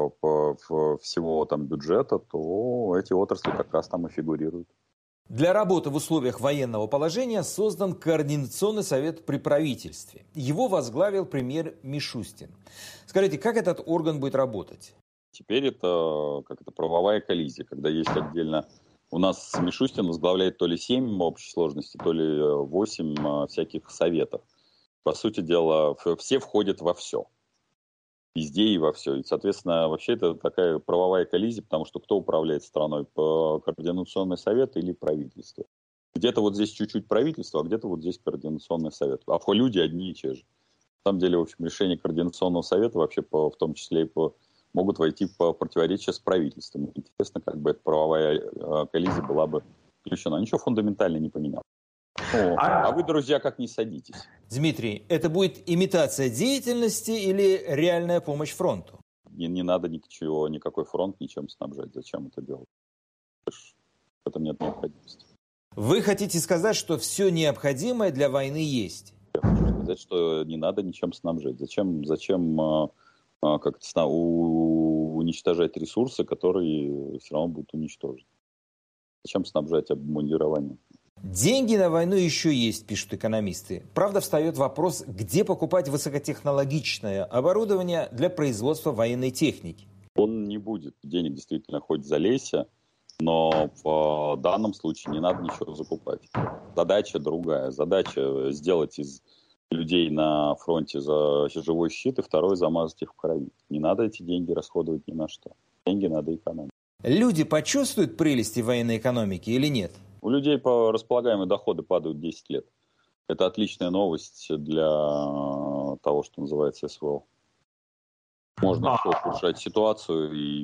всего там бюджета, то эти отрасли как раз там и фигурируют. Для работы в условиях военного положения создан Координационный совет при правительстве. Его возглавил премьер Мишустин. Скажите, как этот орган будет работать? Теперь это как это правовая коллизия, когда есть отдельно... У нас Мишустин возглавляет то ли семь в общей сложности, то ли восемь всяких советов. По сути дела, все входят во все. Везде и во все. И, соответственно, вообще это такая правовая коллизия, потому что кто управляет страной? Координационный совет или правительство? Где-то вот здесь чуть-чуть правительство, а где-то вот здесь Координационный совет. А люди одни и те же. На самом деле, в общем, решение Координационного совета вообще по, в том числе и по, могут войти в противоречие с правительством. Интересно, как бы эта правовая коллизия была бы включена. Ничего фундаментально не поменялось. О, а вы, друзья, как не садитесь? Дмитрий, это будет имитация деятельности или реальная помощь фронту? Не, не надо ничего, никакой фронт ничем снабжать. Зачем это делать? В этом нет необходимости. Вы хотите сказать, что все необходимое для войны есть? Я хочу сказать, что не надо ничем снабжать. Зачем, зачем как-то уничтожать ресурсы, которые все равно будут уничтожены? Зачем снабжать обмундированием? Деньги на войну еще есть, пишут экономисты. Правда, встает вопрос, где покупать высокотехнологичное оборудование для производства военной техники. Он не будет. Денег действительно хоть залейся, но в данном случае не надо ничего закупать. Задача другая. Задача сделать из людей на фронте за живой щит и второй замазать их в крови. Не надо эти деньги расходовать ни на что. Деньги надо экономить. Люди почувствуют прелести военной экономики или нет? У людей по располагаемые доходы падают десять лет. Это отличная новость для того, что называется эс вэ о. Можно все ухудшать ситуацию. И,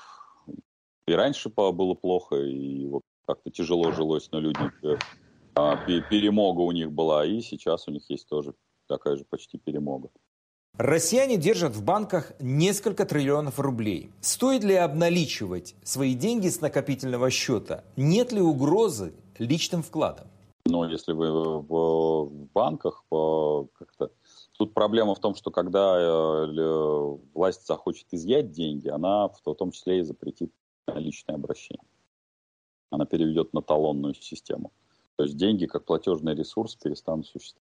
и раньше было плохо, и вот как-то тяжело жилось, но люди, перемога у них была, и сейчас у них есть тоже такая же почти перемога. Россияне держат в банках несколько триллионов рублей. Стоит ли обналичивать свои деньги с накопительного счета? Нет ли угрозы личным вкладам? Ну, если вы в банках, как-то... Тут проблема в том, что когда власть захочет изъять деньги, она в том числе и запретит личное обращение. Она переведет на талонную систему. То есть деньги как платежный ресурс перестанут существовать.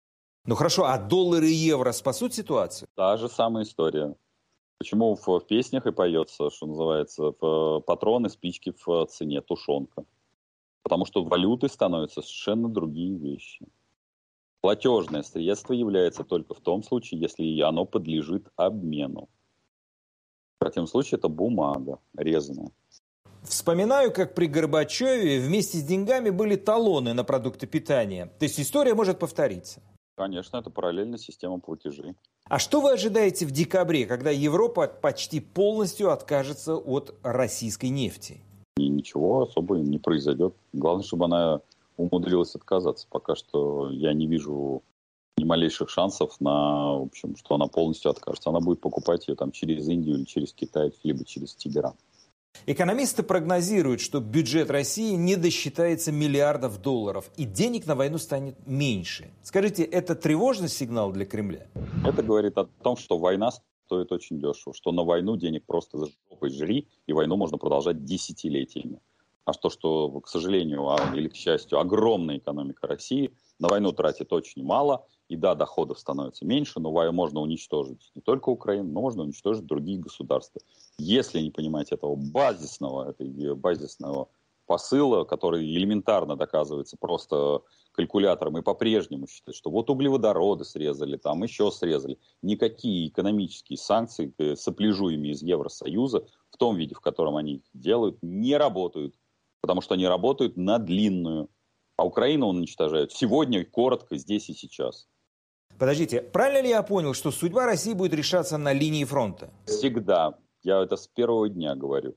Ну хорошо, а доллары и евро спасут ситуацию? Та же самая история. Почему в, в песнях и поется, что называется, в патроны, спички в цене, тушенка? Потому что валютой становятся совершенно другие вещи. Платежное средство является только в том случае, если оно подлежит обмену. В противном случае это бумага резаная. Вспоминаю, как при Горбачеве вместе с деньгами были талоны на продукты питания. То есть история может повториться. Конечно, это параллельная система платежей. А что вы ожидаете в декабре, когда Европа почти полностью откажется от российской нефти? И ничего особо не произойдет. Главное, чтобы она умудрилась отказаться. Пока что я не вижу ни малейших шансов на, в общем, что она полностью откажется. Она будет покупать ее там через Индию или через Китай, либо через Тегеран. Экономисты прогнозируют, что бюджет России не досчитается миллиардов долларов, и денег на войну станет меньше. Скажите, это тревожный сигнал для Кремля? Это говорит о том, что война стоит очень дешево, что на войну денег просто за жопой жри, и войну можно продолжать десятилетиями. А то, что, к сожалению, или к счастью, огромная экономика России на войну тратит очень мало, и да, доходов становится меньше, но можно уничтожить не только Украину, но можно уничтожить другие государства. Если не понимать этого базисного, этой базисного посыла, который элементарно доказывается просто калькулятором, и по-прежнему считать, что вот углеводороды срезали, там еще срезали. Никакие экономические санкции, сопляжуемые из Евросоюза, в том виде, в котором они их делают, не работают. Потому что они работают на длинную. А Украину уничтожают сегодня, коротко, здесь и сейчас. Подождите, правильно ли я понял, что судьба России будет решаться на линии фронта? Всегда. Я это с первого дня говорю.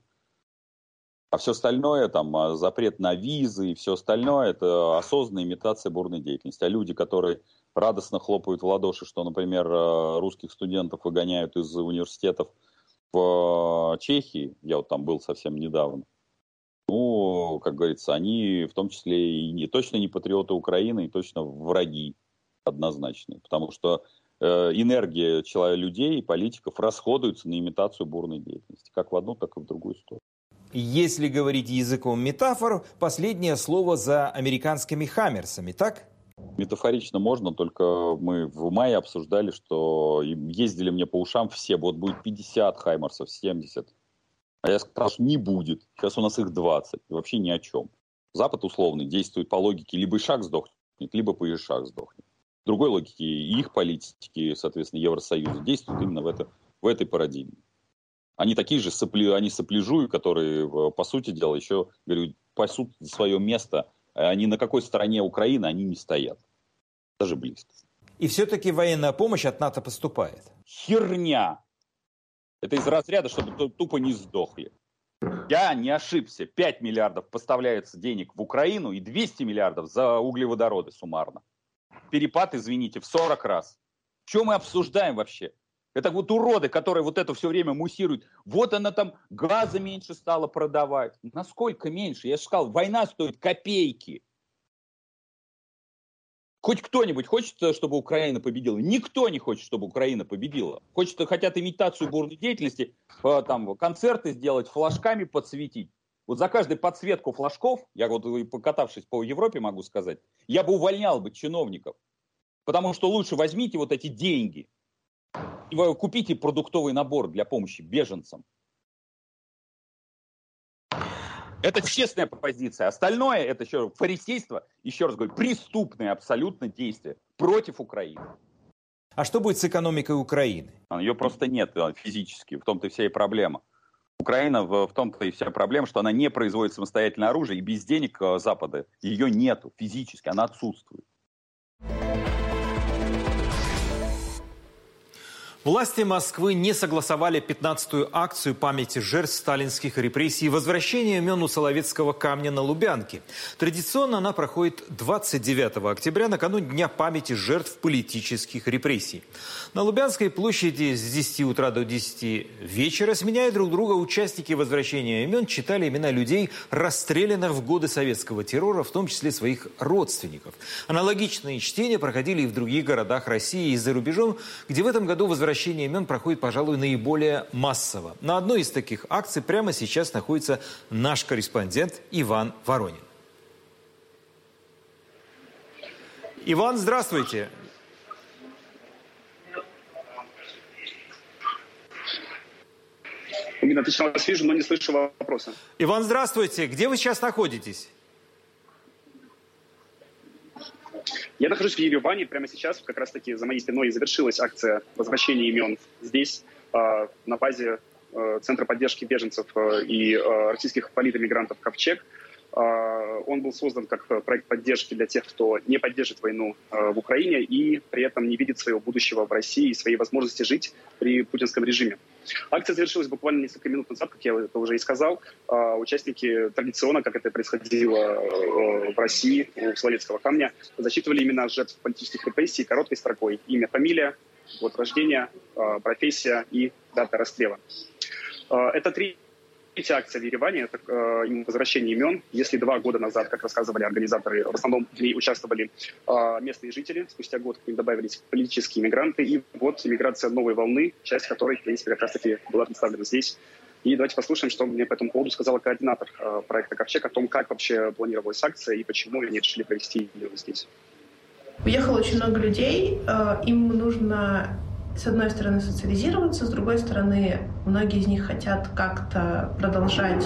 А все остальное, там, запрет на визы и все остальное, это осознанная имитация бурной деятельности. А люди, которые радостно хлопают в ладоши, что, например, русских студентов выгоняют из университетов в Чехии, я вот там был совсем недавно, ну, как говорится, они в том числе и не, точно не патриоты Украины, и точно враги однозначные. Потому что э, энергия человека, людей и политиков расходуется на имитацию бурной деятельности. Как в одну, так и в другую сторону. Если говорить языком метафор, последнее слово за американскими хаммерсами, так? Метафорично можно, только мы в мае обсуждали, что ездили мне по ушам все, вот будет пятьдесят хаймерсов, семьдесят. А я сказал, что не будет. Сейчас у нас их двадцать. И вообще ни о чем. Запад условный действует по логике либо Ишак сдохнет, либо по Ишак сдохнет. Другой логики и их политики, соответственно, Евросоюза действуют именно в, это, в этой парадигме. Они такие же сопли, они сопляжуи, которые, по сути дела, еще, говорю, пасут свое место. Они на какой стороне Украины, они не стоят. Даже близко. И все-таки военная помощь от НАТО поступает. Херня! Это из разряда, чтобы тупо не сдохли. Я не ошибся. пять миллиардов поставляется денег в Украину и двести миллиардов за углеводороды суммарно. Перепад, извините, в сорок раз. Что мы обсуждаем вообще? Это вот уроды, которые вот это все время муссируют. Вот она там газа меньше стала продавать. Насколько меньше? Я же сказал, война стоит копейки. Хоть кто-нибудь хочет, чтобы Украина победила? Никто не хочет, чтобы Украина победила. Хочет, хотят имитацию бурной деятельности, там, концерты сделать, флажками подсветить. Вот за каждую подсветку флажков, я вот покатавшись по Европе могу сказать, я бы увольнял бы чиновников. Потому что лучше возьмите вот эти деньги и купите продуктовый набор для помощи беженцам. Это честная позиция. Остальное, это еще фарисейство, еще раз говорю, преступное абсолютно действие против Украины. А что будет с экономикой Украины? Ее просто нет физически, в том-то и вся и проблема. Украина, в, в том-то и вся проблема, что она не производит самостоятельное оружие, и без денег Запада ее нету физически, она отсутствует. Власти Москвы не согласовали пятнадцатую акцию памяти жертв сталинских репрессий и возвращения имен у Соловецкого камня на Лубянке. Традиционно она проходит двадцать девятого октября, накануне Дня памяти жертв политических репрессий. На Лубянской площади с десяти утра до десяти вечера, сменяя друг друга, участники возвращения имен читали имена людей, расстрелянных в годы советского террора, в том числе своих родственников. Аналогичные чтения проходили и в других городах России и за рубежом, где в этом году возвращение Возвращение имен проходит, пожалуй, наиболее массово. На одной из таких акций прямо сейчас находится наш корреспондент Иван Воронин. Иван, здравствуйте. отлично вас вижу, но не слышу вопроса. Иван, здравствуйте. Где вы сейчас находитесь? Я нахожусь в Ереване. Прямо сейчас, как раз-таки за моей спиной, завершилась акция возвращения имен здесь, на базе Центра поддержки беженцев и российских политэмигрантов «Ковчег». Он был создан как проект поддержки для тех, кто не поддержит войну в Украине и при этом не видит своего будущего в России и своей возможности жить при путинском режиме. Акция завершилась буквально несколько минут назад, как я это уже и сказал. Участники традиционно, как это происходило в России, у Соловецкого камня, зачитывали имена жертв политических репрессий короткой строкой: имя, фамилия, год рождения, профессия и дата расстрела. Это три Третья акция в Ереване – это э, возвращение имен. Если два года назад, как рассказывали организаторы, в основном в ней участвовали э, местные жители, спустя год к ним добавились политические мигранты, и вот иммиграция новой волны, часть которой, в принципе, как раз-таки была представлена здесь. И давайте послушаем, что мне по этому поводу сказала координатор э, проекта «Ковчег» о том, как вообще планировалась акция и почему они решили провести ее здесь. Уехало очень много людей, э, им нужно... с одной стороны, социализироваться, с другой стороны, многие из них хотят как-то продолжать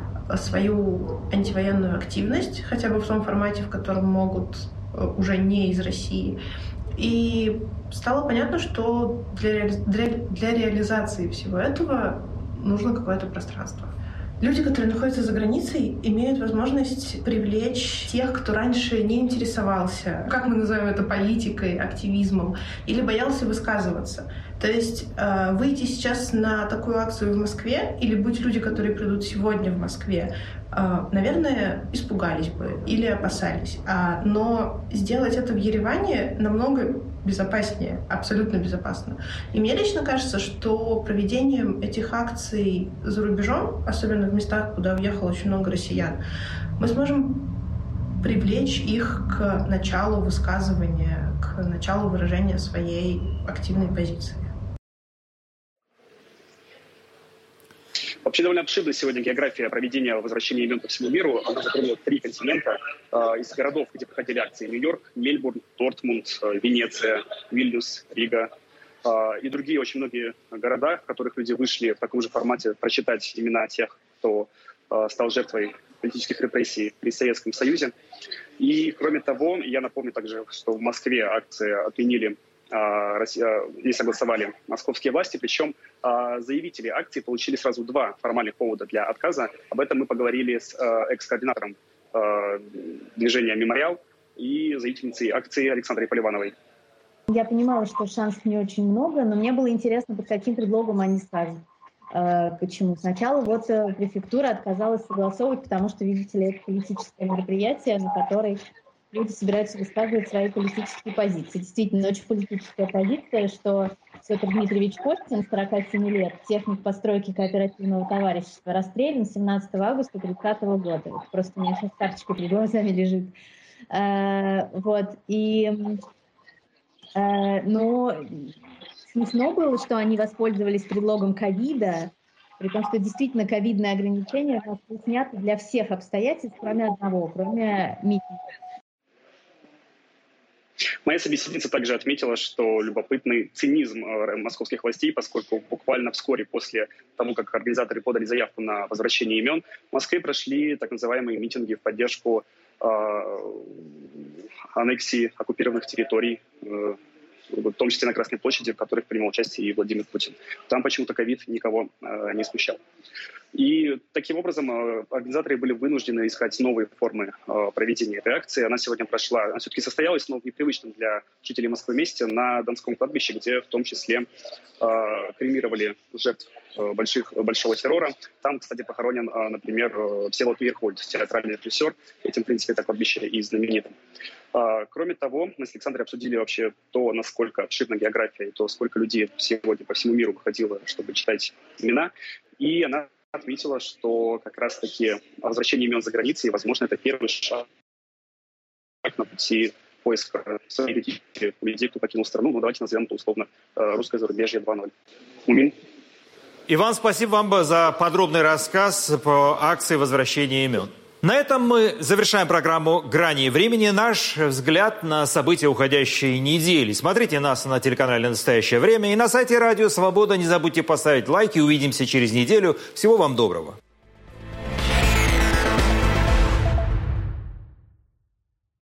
свою антивоенную активность, хотя бы в том формате, в котором могут, уже не из России. И стало понятно, что для, для, для реализации всего этого нужно какое-то пространство. Люди, которые находятся за границей, имеют возможность привлечь тех, кто раньше не интересовался, как мы называем это, политикой, активизмом, или боялся высказываться. То есть э, выйти сейчас на такую акцию в Москве, или быть люди, которые придут сегодня в Москве, э, наверное, испугались бы или опасались. А, но сделать это в Ереване намного безопаснее, абсолютно безопасно. И мне лично кажется, что проведением этих акций за рубежом, особенно в местах, куда уехало очень много россиян, мы сможем привлечь их к началу высказывания, к началу выражения своей активной позиции. Вообще довольно обширна сегодня география проведения возвращения имен по всему миру. Она затронула три континента. Из городов, где проходили акции: Нью-Йорк, Мельбурн, Дортмунд, Венеция, Вильнюс, Рига и другие очень многие города, в которых люди вышли в таком же формате прочитать имена тех, кто стал жертвой политических репрессий при Советском Союзе. И кроме того, я напомню также, что в Москве акции отменили и согласовали московские власти, причем заявители акции получили сразу два формальных повода для отказа. Об этом мы поговорили с экс-координатором движения «Мемориал» и заявительницей акции Александрой Поливановой. Я понимала, что шансов не очень много, но мне было интересно, под каким предлогом они скажут. Почему? Сначала вот префектура отказалась согласовывать, потому что, видите ли, это политическое мероприятие, на которое люди собираются высказывать свои политические позиции. Действительно, очень политическая позиция, что Петр Дмитриевич Костин, сорок семь лет, техник постройки кооперативного товарищества, расстрелян семнадцатого августа тридцатого года. Вот просто у меня сейчас карточка перед глазами лежит. А, вот, и... А, но смешно было, что они воспользовались предлогом ковида, при том, что действительно ковидные ограничения у нас сняты для всех обстоятельств, кроме одного, кроме митинга. Моя собеседница также отметила, что любопытный цинизм московских властей, поскольку буквально вскоре после того, как организаторы подали заявку на возвращение имен, в Москве прошли так называемые митинги в поддержку э, аннексии оккупированных территорий, э, в том числе на Красной площади, в которых принимал участие и Владимир Путин. Там почему-то ковид никого э, не смущал. И таким образом э, организаторы были вынуждены искать новые формы э, проведения этой акции. Она сегодня прошла, она все-таки состоялась, но в непривычном для жителей Москвы месте на Донском кладбище, где в том числе э, кремировали жертв э, больших, большого террора. Там, кстати, похоронен, э, например, э, Всеволод Мейерхольд, театральный режиссер. Этим, в принципе, это кладбище и знаменито. Э, кроме того, мы с Александрой обсудили вообще то, насколько обширна география, и то, сколько людей сегодня по всему миру выходило, чтобы читать имена. И она отметила, что как раз-таки возвращение имен за границей, возможно, это первый шаг на пути поиска своей идентичности у людей, кто покинул страну. Ну, давайте назовем это условно русское зарубежье два ноль. Мумин. Иван, спасибо вам за подробный рассказ по акции возвращения имен. На этом мы завершаем программу «Грани времени». Наш взгляд на события уходящей недели. Смотрите нас на телеканале «Настоящее время» и на сайте Радио Свобода. Не забудьте поставить лайк и увидимся через неделю. Всего вам доброго.